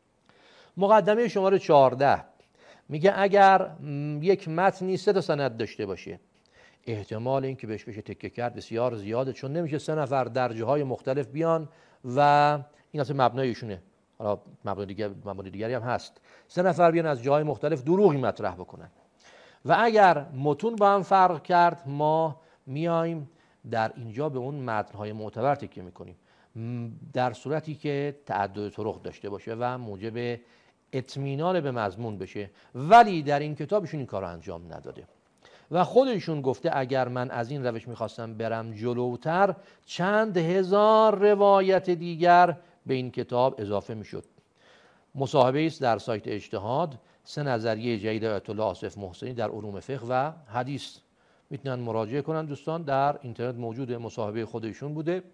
مقدمه شماره 14 میگه اگر یک متنی 3 تا سند داشته باشه احتمال این که بهش بشه تکیه کرد بسیار زیاده، چون نمیشه 3 نفر در جاهای مختلف بیان و این اصلا مبنای ایشونه، حالا مبنای دیگری هم هست، 3 نفر بیان از جاهای مختلف دروغی مطرح بکنن و اگر متون با هم فرق کرد ما میایم در اینجا به اون متنهای معتبر تکیه میکنیم در صورتی که تعدد طرق داشته باشه و موجب اطمینان به مضمون بشه، ولی در این کتابشون این کار رو انجام نداده و خودشون گفته اگر من از این روش میخواستم برم جلوتر چند هزار روایت دیگر به این کتاب اضافه میشد. مصاحبه است در سایت اجتهاد 3 نظریه جدید آیت الله آصف محسنی در علوم فقه و حدیث، میتونن مراجعه کنن دوستان، در اینترنت موجود، مصاحبه خودشون بوده،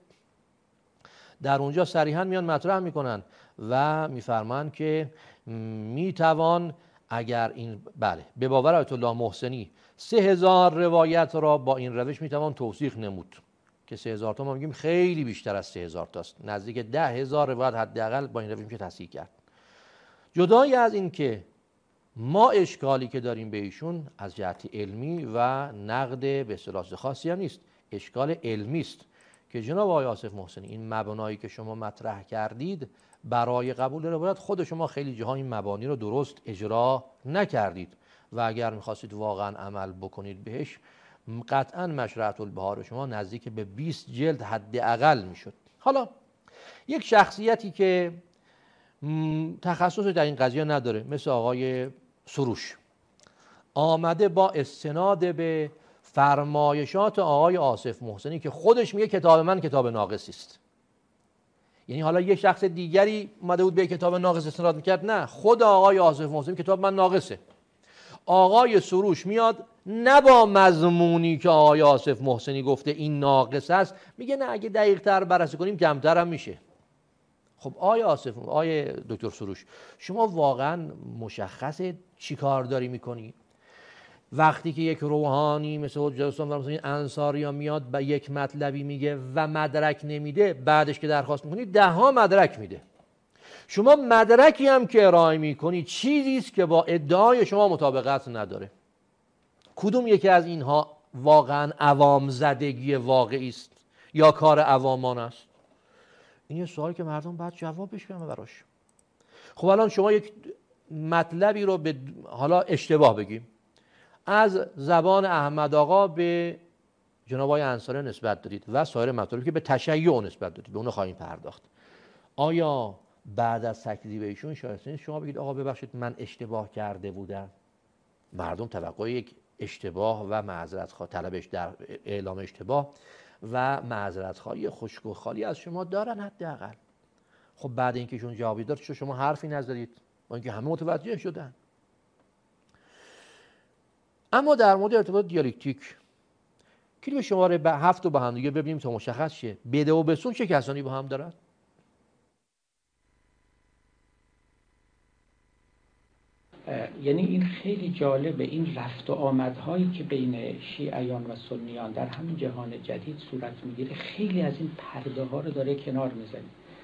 در اونجا صریحا میان مطرح میکنن و میفرمان که میتوان اگر این بله به باور آیت الله محسنی 3000 روایت را با این روش میتوان توثیق نمود که 3000 تا ما میگیم خیلی بیشتر از 3000 تاست، نزدیک 10,000 روایت حداقل با این روش میشه تصحیح کرد. جدای از این که ما اشکالی که داریم به ایشون از جهت علمی و نقد به اصطلاح خاصی هم نیست، اشکال علمی است که جناب آقای آصف محسنی این مبانایی که شما مطرح کردید برای قبول روایت خود شما خیلی جاها این مبانی رو درست اجرا نکردید و اگر میخواستید واقعا عمل بکنید بهش قطعا مشرحة البحار شما نزدیک به 20 جلد حداقل میشد. حالا یک شخصیتی که تخصص در این قضیه نداره مثل آقای سروش آمده با استناد به فرمایشات آقای آصف محسنی که خودش میگه کتاب من کتاب ناقصی است، یعنی حالا یه شخص دیگری اومده بود به کتاب ناقص استناد میکرد، نه، خود آقای آصف محسنی کتاب من ناقصه. آقای سروش میاد نه با مضمونی که آقای آصف محسنی گفته این ناقص است، میگه نه اگه دقیق تر بررسی کنیم کمتر هم میشه. خب آقای دکتر سروش شما واقعا مشخصه چی کار داری میکنی؟ وقتی که یک روحانی مثل حجت اسلام و مثل انصاریان میاد و یک مطلبی میگه و مدرک نمیده، بعدش که درخواست میکنید 10 مدرک میده. شما مدرکی هم که ارائه میکنید چیزی است که با ادعای شما مطابقت نداره. کدوم یکی از اینها واقعا عوام زدگی واقعی است یا کار عوامان است؟ این یه سوالی که مردم باید جوابش بدن براش. خب الان شما یک مطلبی رو به حالا اشتباه بگیم از زبان احمد آقا به جناب آقای انصاری نسبت دادید و سایر مطالبی که به تشیع نسبت دادید، به اون خواهیم پرداخت. آیا بعد از تکذیب ایشون شایسته نیست شما بگید آقا ببخشید من اشتباه کرده بودم؟ مردم توقع یک اشتباه و معذرت خواهی طلبش در اعلام اشتباه و معذرت خواهی خشک و خالی از شما دارن حداقل. خب بعد اینکه ایشون جوابی داد چرا شما حرفی نزدید؟ با اینکه همه متوجه شدن. اما در مورد ارتباط دیالکتیک کلید شماره 7 رو با هم دیگه ببینیم تا مشخص شه بده و بسون چه کسانی با هم دارد. یعنی این خیلی جالبه، این رفت و آمدهایی که بین شیعیان و سنیان در همین جهان جدید صورت میگیره خیلی از این پرده ها رو داره کنار میزنه.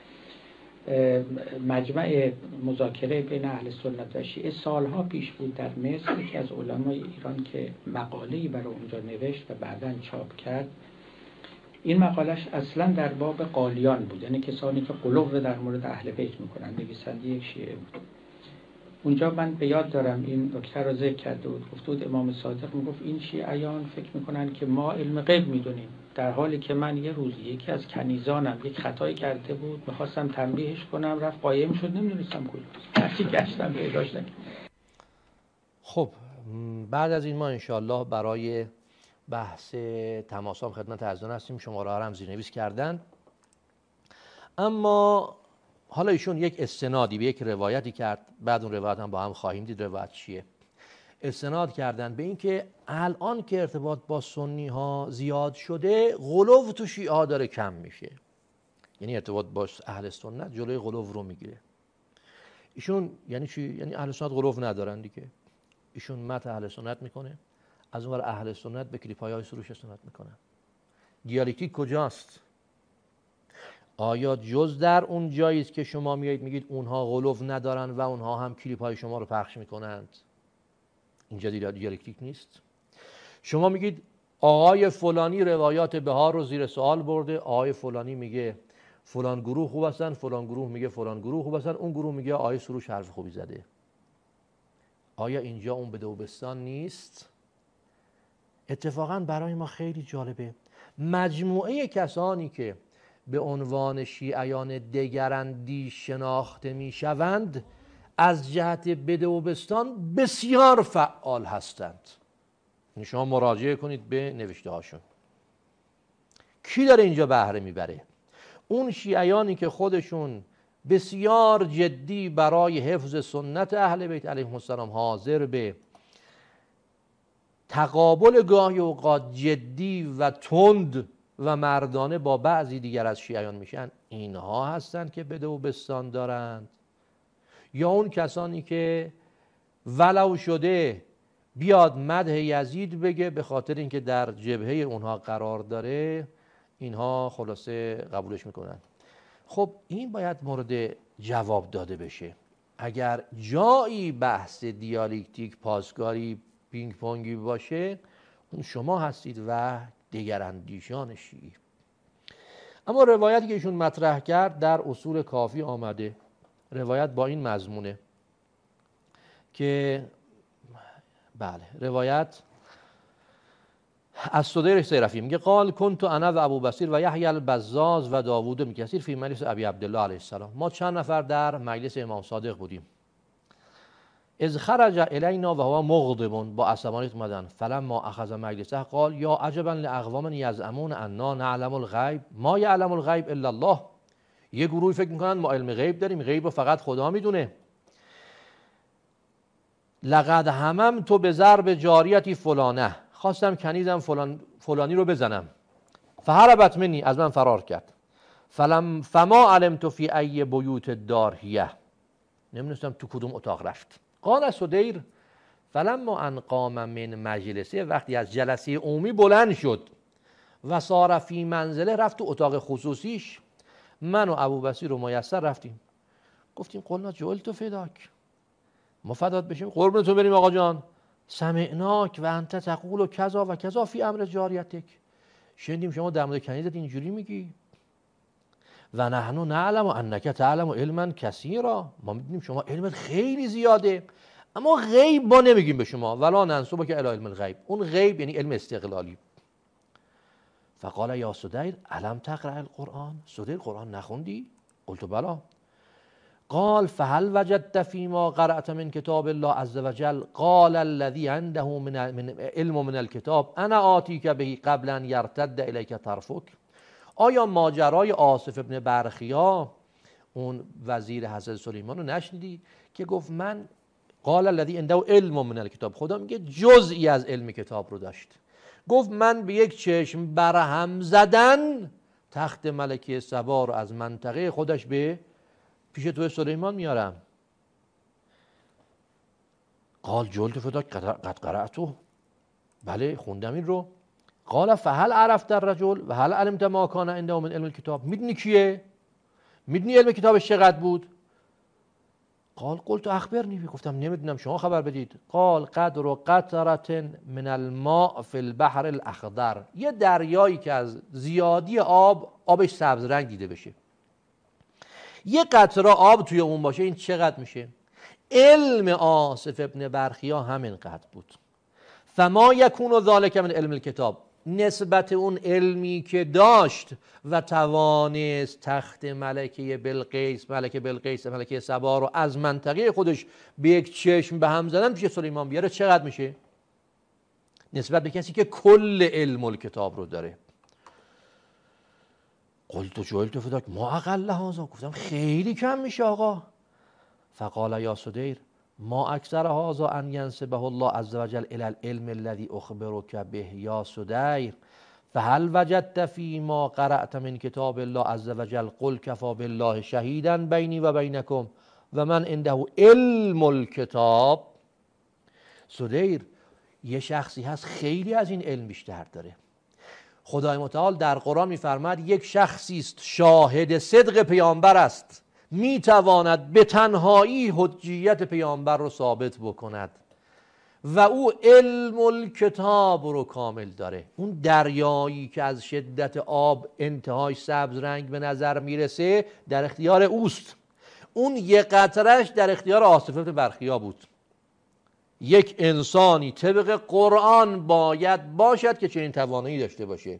مجمع مذاکره بین اهل سنت و شیعه سالها پیش بود در مصر که از علمای ایران که مقاله‌ای برای اونجا نوشت و بعداً چاپ کرد. این مقالش اصلا در باب قالیان بود، یعنی کسانی که غلو در مورد اهل بیت میکنن. نویسنده یک شیعه بود. اونجا من به یاد دارم این نکته رو ذکر کرده بود، گفته بود امام صادق میگفت این شیعیان فکر میکنن که ما علم غیب میدونیم، در حالی که من یه روزی یکی از کنیزانم یک خطایی کرده بود، میخواستم تنبیهش کنم، رفت قایم شد، نمیدونستم کجاست، هرچی گشتم پیداش نکردم. خب بعد از این ما انشالله برای بحث تماسام خدمت حضرت هستیم. شماره ها هم زیرنویس کردن، اما حالا ایشون یک استنادی به یک روایتی کرد، بعد اون روایت هم با هم خواهیم دید روایت چیه. استناد کردن به این که الان که ارتباط با سنی ها زیاد شده غلو تو شیعه ها داره کم میشه، یعنی ارتباط با اهل سنت جلوی غلو رو میگیره. ایشون یعنی چی؟ یعنی اهل سنت غلو ندارن دیگه. ایشون مت اهل سنت میکنه، از اون ور اهل سنت به کلیپ‌های های سروش استناد میکنن. دیالکتیک کجاست؟ آیا جز در اون جایی است که شما میایید میگید اونها غلو ندارن و اونها هم کلیپ های شما رو پخش میکنند؟ اینجا دیالکتیک نیست. شما میگید آقای فلانی روایات بهار رو زیر سوال برده، آقای فلانی میگه فلان گروه خوب هستن، فلان گروه میگه فلان گروه خوب هستن، اون گروه میگه آقای سروش حرف خوبی زده. آیا اینجا اون بده و بستان نیست؟ اتفاقا برای ما خیلی جالبه مجموعه کسانی که به عنوان شیعیان دگراندیش شناخته میشوند از جهت بده و بستان بسیار فعال هستند. شما مراجعه کنید به نوشته هاشون. کی داره اینجا بهره میبره؟ اون شیعیانی که خودشون بسیار جدی برای حفظ سنت اهل بیت علیهم السلام حاضر به تقابل گاهی اوقات جدی و تند و مردانه با بعضی دیگر از شیعیان میشن، اینها هستند که بده و بستان دارند؟ یا اون کسانی که ولو شده بیاد مدح یزید بگه به خاطر اینکه در جبهه اونها قرار داره، اینها خلاصه قبولش میکنن؟ خب این باید مورد جواب داده بشه. اگر جایی بحث دیالکتیک پاسگاری پینگ پونگی باشه اون شما هستید و دگراندیشان شیعی. اما روایتی که ایشون مطرح کرد در اصول کافی آمده، روایت با این مضمونه که بله، روایت از صدیر سیرفی میگه قال کنت انا و ابو بصیر و یحیی البزاز و داوود میکثیر فی مجلس ابی عبدالله علیه السلام. ما چند نفر در مجلس امام صادق بودیم. اذ خرج الینا و هو مغضب، با عصبانیت اومدن. فلما اخذ مجلسه قال یا عجبا لاقوام یزعمون انا نعلم الغیب ما یعلم الغیب الا الله. یه گروهی فکر میکنن ما علم غیب داریم، غیب رو فقط خدا میدونه. لقد هممت بضرب جاریتی فلانه، خواستم کنیزم فلانی رو بزنم. فهربت منی، از من فرار کرد. فما علمت فی ای بیوت دار هیه، نمیدونستم تو کدوم اتاق رفت. قال سدیر فلما ان قام من مجلسه، وقتی از جلسه عمومی بلند شد و صار فی منزله، رفت تو اتاق خصوصیش، من و ابوبصیر و میسر رفتیم گفتیم قلنا جعلت فداک، ما فدات بشیم، قربونتون بریم آقا جان، سمعناک و انت تقول و کذا و کذا فی امر جاریتک، شنیدیم شما در مورد کنیزت اینجوری میگی و نحن نعلم انک تعلم علما کثیرا، ما میدونیم شما علمت خیلی زیاده، اما غیب ما نمیگیم به شما، ولا ننسبک الی علم الغیب، اون غیب یعنی علم استقلالی. فقال یا سدیر الم تقرأ القرآن، سدیر قرآن نخوندی؟ قلت بلا. قال فهل وجدت فيما قرأت من كتاب الله عز وجل قال الذي عنده من علم من الكتاب انا آتيك به قبل ان يرتد اليك طرفك. آیا ماجرای آصف ابن برخیا اون وزیر حضرت سلیمان رو نشنیدی که گفت من قال الذي عنده علم من الكتاب، خدا میگه جزئی از علم کتاب رو داشت، گفت من به یک چشم برهم زدن تخت ملکه سبا رو از منطقه خودش به پیش تو سلیمان میارم. قال جلد فداک قد قرأتو، بله خوندم این رو. قال فهل عرفت الرجل و هل علمت ما کان عنده من علم الکتاب، میدونی کیه؟ میدونی علم کتابش چقدر بود؟ قال قلت اخبرنی، گفتم نمیدونم شما خبر بدید. قال قدر قطره من الماء فی البحر الاخضر، یه دریایی که از زیادی آبش سبز رنگ دیده بشه، یه قطره آب توی اون باشه، این چقدر میشه؟ علم آصف ابن برخیا همین قدر بود. فما یکون ذالک من علم الکتاب، نسبت اون علمی که داشت و توانست تخت ملکه بلقیس، ملکه سبا رو از منطقه خودش به یک چشم به هم زدن پیش سلیمان بیاره، چقدر میشه؟ نسبت به کسی که کل علم الکتاب رو داره. قلت جعلت فداک ما اقل هذا، گفتم خیلی کم میشه آقا. فقال یا سدیر ما اکثر هذا ان ینسبه الله عز وجل الى العلم الذي اخبرك به یا سدیر، فهل وجدت فی ما قرأت من کتاب الله عز وجل قل کفى بالله شهیدا بینی و بینکم و من عنده علم الکتاب. سدیر یه شخصی هست خیلی از این علم بیشتر داره. خدای متعال در قرآن میفرماید یک شخصی است شاهد صدق پیامبر است، میتواند به تنهایی حجیت پیامبر رو ثابت بکند و او علم الکتاب رو کامل داره. اون دریایی که از شدت آب انتهاش سبز رنگ به نظر میرسه در اختیار اوست، اون یک قطرش در اختیار آصف ابن برخیا بود. یک انسانی طبق قرآن باید باشد که چنین توانایی داشته باشه.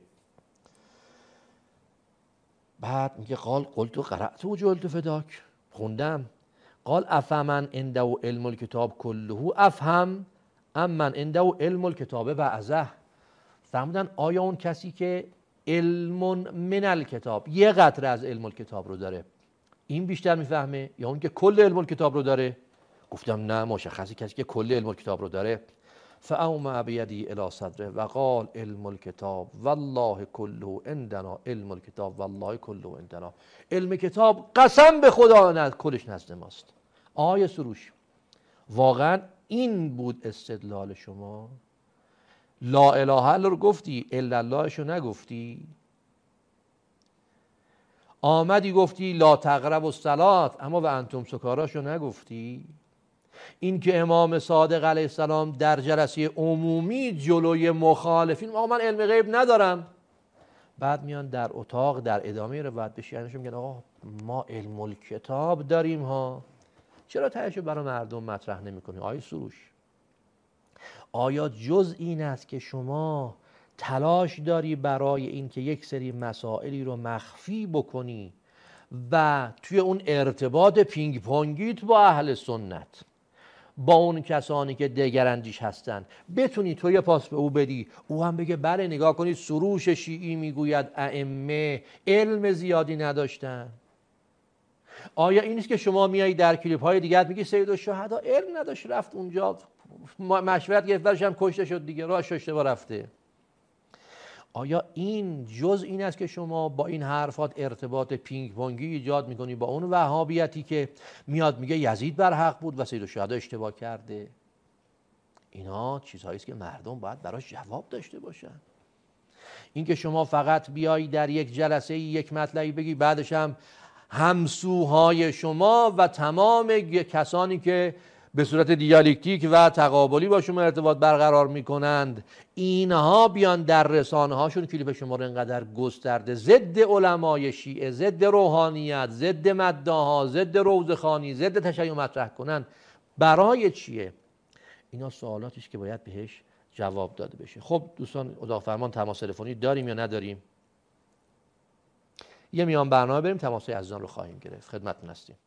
بعد میگه قال قلت قرأت و جعلت فداک، خوندم. قال افمن عنده علم الکتاب کله افهم ام من عنده علم الکتاب بعضه، فرمودن آیا اون کسی که علم من الکتاب یه قطره از علم الکتاب رو داره این بیشتر میفهمه یا اون که کل علم الکتاب رو داره؟ گفتم نه، مشخصی کسی که کل علم الکتاب رو داره. فاومع بیدی الی صدره و قال علم الکتاب والله کله عندنا، علم الکتاب والله کله عندنا، علم کتاب قسم به خدا نه کلش نزد ماست. آیه سروش واقعا این بود استدلال شما؟ لا اله الا رو گفتی، الا الله شو نگفتی؟ آمدی گفتی لا تقربوا الصلاة اما و انتم سکارا شو نگفتی؟ این که امام صادق علیه السلام در جلسه عمومی جلوی مخالفین آقا من علم غیب ندارم، بعد میان در اتاق در ادامه روایت بشینشون میگن آقا ما علم الکتاب داریم ها، چرا تهشو برای مردم مطرح نمی‌کنی؟ آیه سروش آیا جز این است که شما تلاش داری برای این که یک سری مسائلی رو مخفی بکنی و توی اون ارتباط پینگ پونگیت با اهل سنت، با اون کسانی که دگراندیش هستن، بتونی تو یه پاس به او بدی، او هم بگه بله نگاه کنید سروش شیعی میگوید ائمه علم زیادی نداشتن؟ آیا این نیست که شما میایی در کلیپ های دیگر میگی سید الشهدا علم نداشت رفت اونجا مشورت گرفت برش هم کشته شد دیگه، راهش اشتباه رفته؟ آیا این جز این است که شما با این حرفات ارتباط پینگ پونگی ایجاد میکنی با اون وهابیتی که میاد میگه یزید بر حق بود و سید الشهدا اشتباه کرده؟ اینا چیزهایی است که مردم باید براش جواب داشته باشن. اینکه شما فقط بیایی در یک جلسه یک مطلبی بگی بعدش هم همسوهای شما و تمام کسانی که به صورت دیالکتیک و تقابلی با شما ارتباط برقرار میکنند اینها بیان در رسانه هاشون کلیپ شما رو اینقدر گسترده ضد علمای شیعه، ضد روحانیت، ضد مداها، ضد روزخوانی، ضد تشیع مطرح کنند، برای چیه؟ اینا سوالاتی است که باید بهش جواب داده بشه. خب دوستان اتاق فرمان تماس تلفنی داریم یا نداریم؟ یه میان برنامه بریم تماس عزیزان رو خواهیم گرفت. خدمتتون هستیم.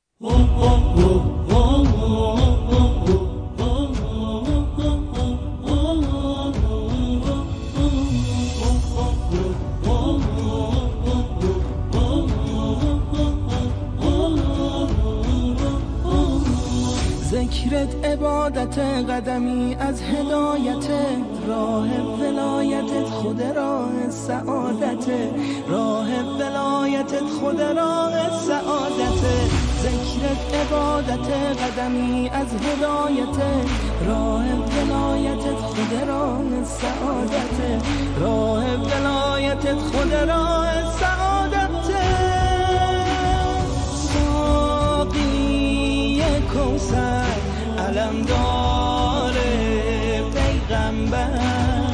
ذکرت عبادت قدمی از هدایت راه ولایتت خود راه سعادت راه ولایتت خود راه سعادت ذکرت عبادت قدمی از هدایت راه ولایتت خود راه سعادت راه ولایتت خود راه سعادت ساقی کوثر علمدار پیغمبر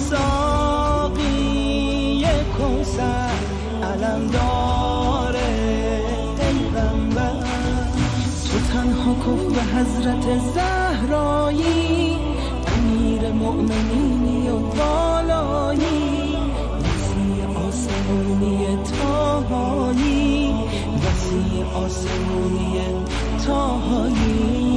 ساقی کوثر علمدار پیغمبر تو تنها کف حضرت زهرایی امیر مؤمنینی و بالایی وسیع آسمونی تاهایی وسیع آسمونی تاهایی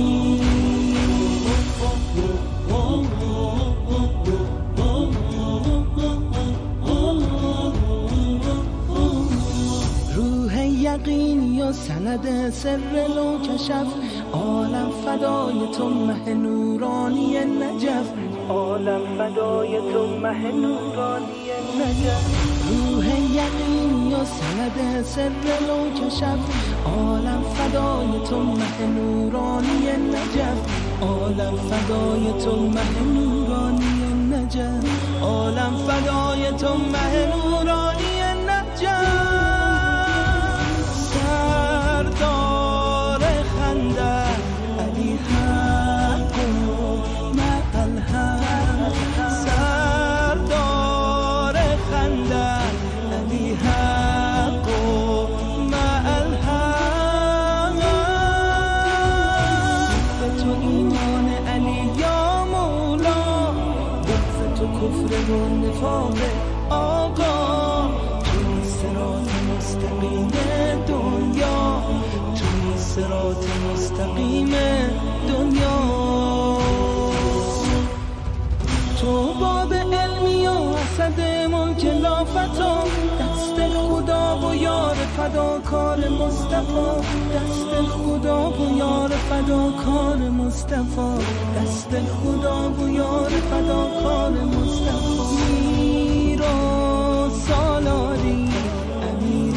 روح یقینی و سند سر لو کشف عالم فدای تو مه نورانی نجف عالم فدای تو مه نورانی نجف روح یقینی و سند سر لو کشف عالم فدای تو مه نورانی نجف عالم فدای تو مه نورانی نجف عالم فدای تو مه نورانی نجف سردار خندر علی حق مع الحق سردار خندر علی حق مع الحق به تو ایمان علی یا مولا به تو کفر و نفاق آقا توی صراط مستقیم دنیا توی صراط مستقیم دنیا تو باب علمی و حسد ملک لافتا دست خدا و یار فداکار مصطفی دست خدا و یار فداکار مصطفی دست خدا و یار فداکار مصطفی میر و سالاری امیر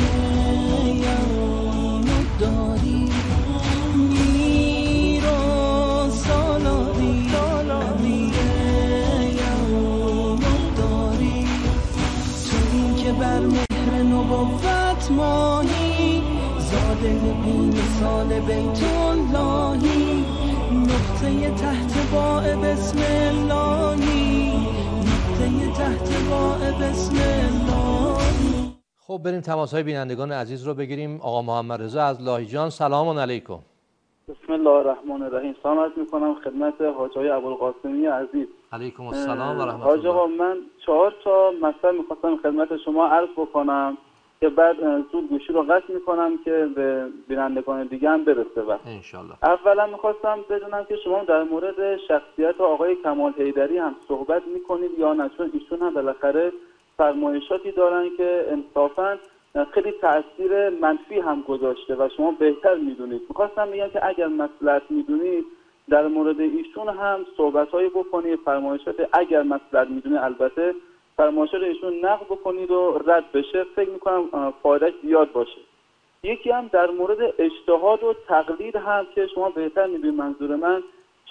یوم داری میر و سالاری امیر یوم داری تو این که بر مهر نبوت ماهی زاده بی مثال بیت اللهی نقطه تحت باء بسم اللهی نقطه تحت باء بسم اللهی. خب بریم تماس‌های بینندگان عزیز رو بگیریم. آقا محمد رضا از لاهیجان، سلام علیکم. بسم الله الرحمن الرحیم. سلام عرض می‌کنم خدمت حاج آقای ابوالقاسمی عزیز. علیکم السلام و رحمت حاج الله. آقا من 4 تا مسئله می‌خواستم خدمت شما عرض بکنم که بعد زود گوشی رو قطع می‌کنم که به بینندگان دیگه هم برسه. وقت ان شاءالله. اولا می‌خواستم بدونم که شما در مورد شخصیت آقای کمال حیدری هم صحبت می‌کنید یا نه، چون ایشون هم بالاخره فرمایشاتی دارن که انصافاً خیلی تأثیر منفی هم گذاشته و شما بهتر میدونید. میخواستم بگم که اگر مصلحت میدونید در مورد ایشون هم صحبت‌هایی بکنید، فرمایشات اگر مصلحت میدونید البته فرمایشات ایشون نقد بکنید و رد بشه، فکر میکنم فایدهش زیاد باشه. یکی هم در مورد اجتهاد و تقلید هم که شما بهتر میدونید منظور من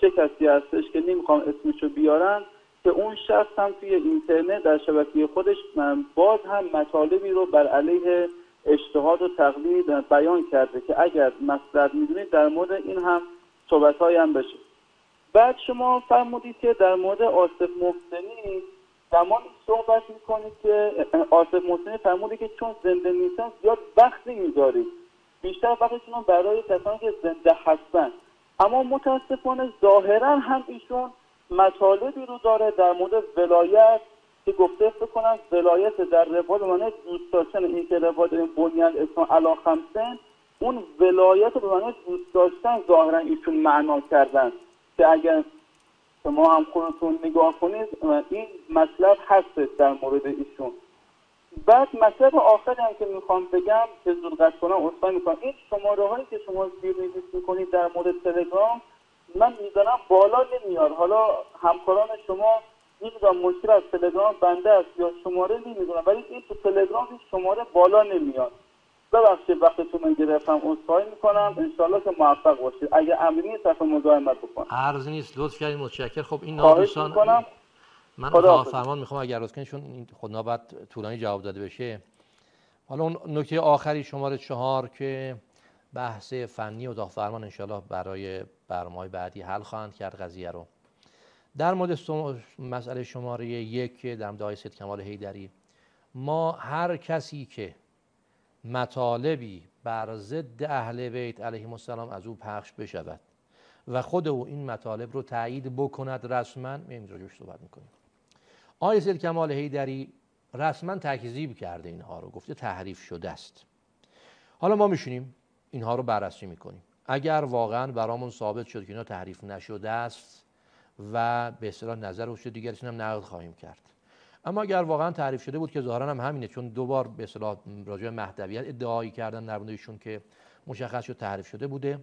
چه کسی هستش که نمیخوام اسمشو بیارم که اون شخص هم توی اینترنت در شبکه خودش باز هم مطالبی رو بر علیه اجتهاد و تقلید بیان کرده که اگر مصلحت میدونید در مورد این هم صحبت‌هایی هم بشه. بعد شما فرمودید که در مورد آصف محسنی زمانی صحبت میکنید که آصف محسنی فرمودید که چون زنده نیستن زیاد وقت نمیذارید، بیشتر وقتشون رو برای کسانی که زنده هستن. اما متاسفانه ظاهرا هم ایشون مطالبی رو داره در مورد ولایت که گفته بکنن ولایت در روایت معنی دوست داشتن، این که روایت بنیان اسلام علی خمسین، اون ولایت رو به معنی دوست داشتن ظاهرا ایشون معنا کردن که اگر شما هم خودتون نگاه کنید این مطلب هست در مورد ایشون. بعد مطلب آخری هم که میخوام بگم که زودقصد کنم عذرخواهی میکنم، این شماره هایی که شما زیر نویس میکنید در مورد تلگرام من میزنم بالا نمیاد. حالا همکاران شما نمیدونم مشکل از تلگرام بنده است یا شماره نمیدونم، ولی این تو تلگرام این شماره بالا نمیاد. ببخشید وقتتون من گرفتم، عذرخواهی میکنم. انشالله که موفق باشید. اگه امری نیست صفحه مزاحمت بکنم. عرض نیست، لطف کردید، متشکرم. خب این دوستان من خدا فرمان میخوام اگر راست کنید چون خودنا بعد طولانی جواب داده بشه. حالا اون نکته آخری شماره 4 که بحث فنی و فرمان انشالله برای برنامه‌های بعدی حل خواهند کرد قضیه رو. در مورد مسئله شماره 1 در مورد سید کمال حیدری، ما هر کسی که مطالبی بر ضد اهل بیت علیهم السلام از او پخش بشود و خود او این مطالب رو تایید بکند رسما، میایم راجعش صحبت میکنیم. آقای سید کمال حیدری رسما تکذیب کرده اینها رو، گفته تحریف شده است. حالا ما میشینیم اینها رو بررسی میکنیم. اگر واقعا برامون ثابت شد که اینا تحریف نشده است و به اصطلاح نظر او شد، دیگرشون هم نقد خواهیم کرد. اما اگر واقعا تعریف شده بود که ظاهرا هم همینه، چون دوبار به اصطلاح راجع به مهدویت ادعایی کردن در مورد ایشون که مشخص شد تعریف شده بوده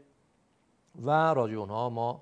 و راجع به اونها ما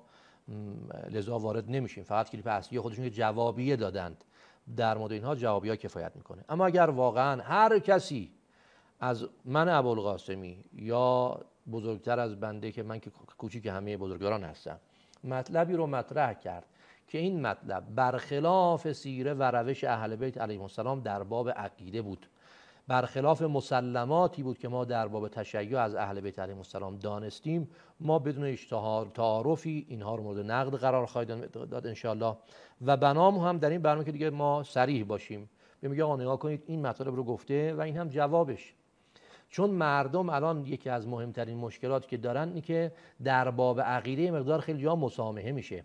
لذا وارد نمیشیم. فقط کلیپ اصلی خودشون که جوابیه دادند در مورد اینها، جوابیه کفایت میکنه. اما اگر واقعا هر کسی از من ابوالقاسمی یا بزرگتر از بنده که من که کوچیک همه بزرگواران هستم مطلبی رو مطرح کرد که این مطلب برخلاف سیره و روش اهل بیت علیهم السلام در باب عقیده بود، برخلاف مسلماتی بود که ما در باب تشیع از اهل بیت علیهم السلام دانستیم، ما بدون تعارفی اینها رو مورد نقد قرار خواهیم داد انشالله. و بنام هم در این برنامه که دیگه ما صریح باشیم، میگه آقا نگاه کنید این مطالب رو گفته و این هم جوابش. چون مردم الان یکی از مهمترین مشکلات که دارن اینه که در باب عقیده مقدار خیلی جا مسامحه میشه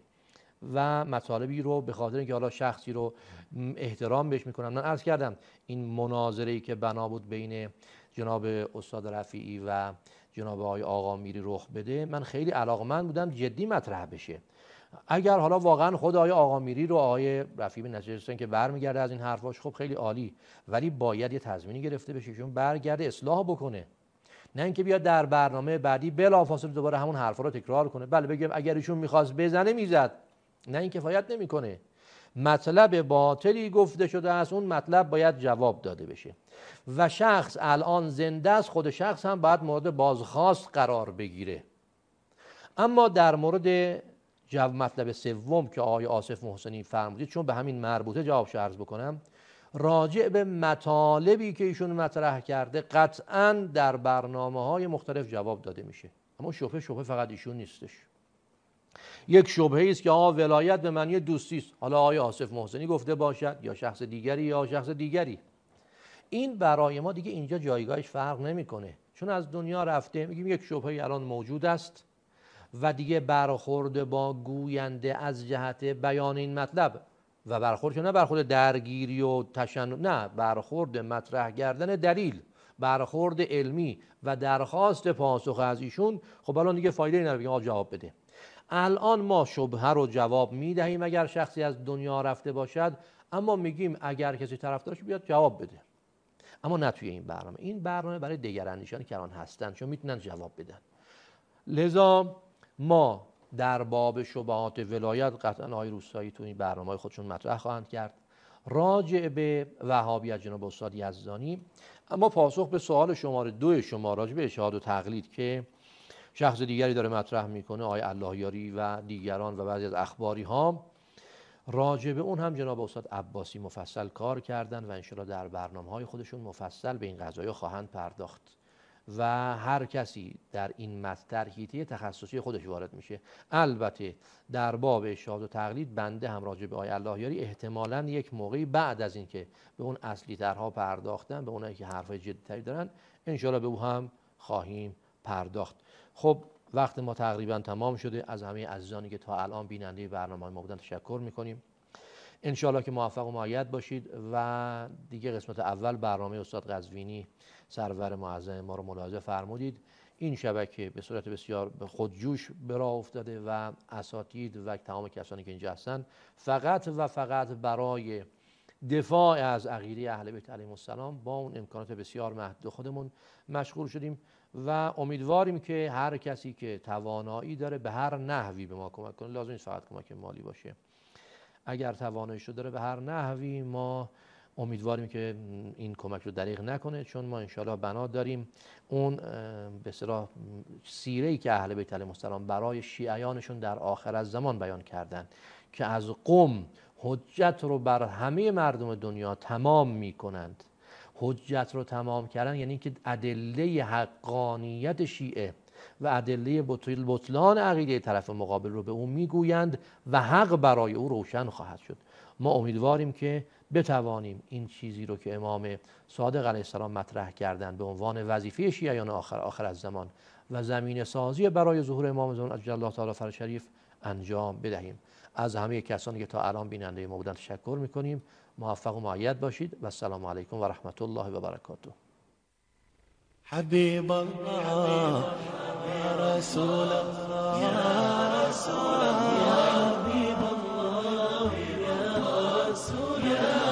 و مطالبی رو به خاطر اینکه حالا شخصی رو احترام بهش میکنن. من عرض کردم این مناظره‌ای که بنا بود بین جناب استاد رفیعی و جناب آقای آقا میری رخ بده، من خیلی علاقمند بودم جدی مطرح بشه. اگر حالا واقعا خود آقای آقا میری رو آقای رفیعی نشستن که برمیگرده از این حرفاش، خب خیلی عالی، ولی باید یه تضمینی گرفته بشه چون برگرده اصلاح بکنه، نه اینکه بیاد در برنامه بعدی بلافاصله دوباره همون حرفا رو تکرار کنه. بله بگم اگر ایشون می‌خواست بزنه میزد، نه این کفایت نمیکنه. مطلب باطلی گفته شده است، اون مطلب باید جواب داده بشه و شخص الان زنده است، خود شخص هم باید مورد بازخواست قرار بگیره. اما در مورد مطلب سوم که آقای آصف محسنی فرمودید، چون به همین مربوطه جوابشو عرض بکنم، راجع به مطالبی که ایشون مطرح کرده قطعاً در برنامه‌های مختلف جواب داده میشه. اما شبهه فقط ایشون نیستش. یک شبهه است که ولایت به معنی دوستی است، حالا آقای آصف محسنی گفته باشد یا شخص دیگری یا شخص دیگری، این برای ما دیگه اینجا جایگاهش فرق نمیکنه، چون از دنیا رفته. میگیم یک شبهه الان موجود است و دیگه برخورد با گوینده از جهت بیان این مطلب و برخورد نه برخورد درگیری و تشنج، نه برخورد مطرح کردن دلیل، برخورد علمی و درخواست پاسخ از ایشون. خب الان دیگه فایده نداره بگیم آقا جواب بده. الان ما شبهه رو جواب میدهیم اگر شخصی از دنیا رفته باشد، اما میگیم اگر کسی طرفدارش بیاد جواب بده، اما نه توی این برنامه. این برنامه برای دگراندیشانی که الان هستن چون میتونن جواب بدن. لذا ما در باب شبهات ولایت قطعا آقای روستایی تو این برنامه‌های خودشون مطرح خواهند کرد. راجع به وهابیت جناب استاد یزدانی، اما پاسخ به سوال شماره 2 شما راجع به اشاعه و تقلید که شخص دیگری داره مطرح میکنه، آقای اللهیاری و دیگران و بعضی از اخباری ها، راجع به اون هم جناب استاد عباسی مفصل کار کردن و انشالله در برنامه‌های خودشون مفصل به این قضایا خواهند پرداخت و هر کسی در این مطلب حیطه تخصصی خودش وارد میشه. البته در باب اشاعه و تقلید بنده هم راجع به آقای اللهیاری احتمالاً یک موقعی بعد از اینکه به اون اصلی ترها پرداختن، به اونایی که حرفای جدی‌تری دارن، انشالله به او هم خواهیم پرداخت. خب وقت ما تقریبا تمام شده. از همه عزیزانی که تا الان بیننده برنامه‌های ما بودن تشکر میکنیم. انشالله که موفق و مؤید باشید و دیگه قسمت اول برنامه استاد قزوینی سرور معظم ما رو ملاحظه فرمودید. این شبکه به صورت بسیار خودجوش به راه افتاده و اساتید و تمام کسانی که اینجا هستن فقط و فقط برای دفاع از عقیده اهل بیت علیهم السلام با اون امکانات بسیار محدود خودمون مشغول شدیم و امیدواریم که هر کسی که توانایی داره به هر نحوی به ما کمک کنه. لازم نیست فقط کمک مالی باشه، اگر تواناییش رو داره به هر نحوی ما امیدواریم که این کمک رو دریغ نکنه، چون ما انشالله بنا داریم اون به اصطلاح سیره‌ای که اهل بیت علیهم السلام برای شیعیانشون در آخر از زمان بیان کردن که از قم حجت رو بر همه مردم دنیا تمام میکنند. حجت رو تمام کردن یعنی که ادله حقانیت شیعه و ادله بطلان عقیده طرف مقابل رو به اون میگویند و حق برای او روشن خواهد شد. ما امیدواریم که بتوانیم این چیزی رو که امام صادق علیه السلام مطرح کردن به عنوان وظیفه شیعیان آخر از زمان و زمینه سازی برای ظهور امام زمان عجل الله تعالی فرجه شریف انجام بدهیم. از همه کسانی که تا الان بیننده ما بودن تشکر میکنیم. موفق و مؤید باشید و السلام علیکم و رحمت الله و برکاته. حبیب الله یا رسول الله یا رسول الله یا حبیب الله یا رسول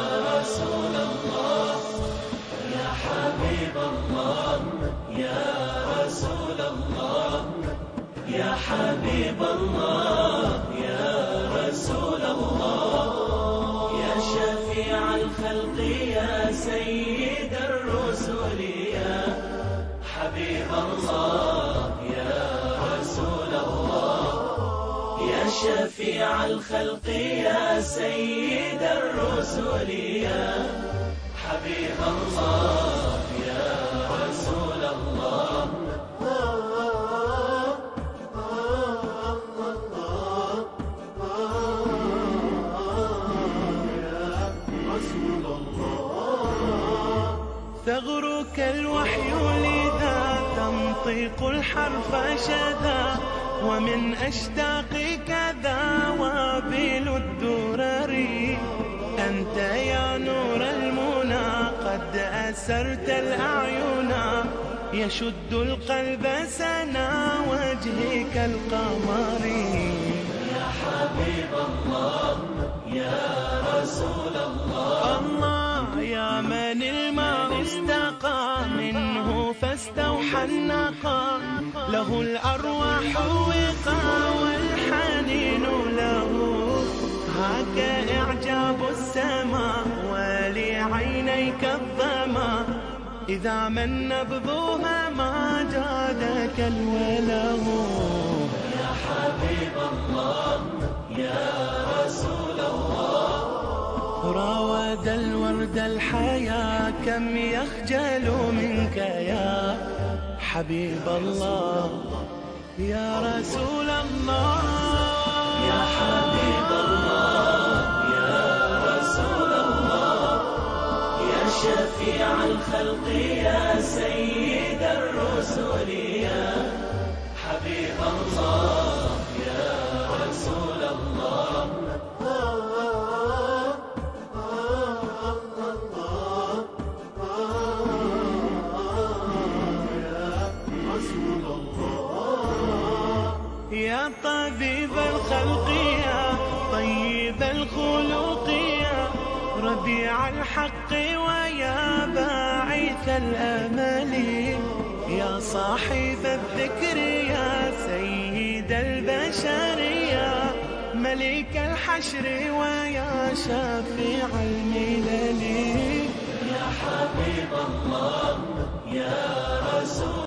الله یا حبیب الله یا رسول الله یا حبیب الله یا رسول الله یا شفیع الخلق یا سید الرسل یا حبیب الله یا رسول الله یا شفیع الخلق یا سید الرسل یا حبیب الله یا رسول الله ثغرك الوحي لذا تنطق الحرف شذا ومن أشتاقك ذا وابل الدرر أنت يا نور المنى قد أسرت الأعين يشد القلب سنا وجهك القمر يا حبيب الله يا رسول الله يا من الماء استقى منه فاستوحى النقى له الأرواح وقى والحنين له هاك إعجاب السماء ولعينيك الظما إذا من نبضها ما جادك الوله يا حبيب الله يا رسول الله راود الورد الحياة كم يخجل منك يا حبيب الله يا رسول الله يا حبيب الله يا رسول الله يا شفيع الخلق يا سيد الرسل يا حبيب الله يا رسول الله يا طبيب الخلق يا طيب الخلق يا ربيع الحق ويا باعث الأمل يا صاحب الذكر يا سيد البشر يا ملك الحشر ويا شفيع الملل يا حبيب الله يا رسول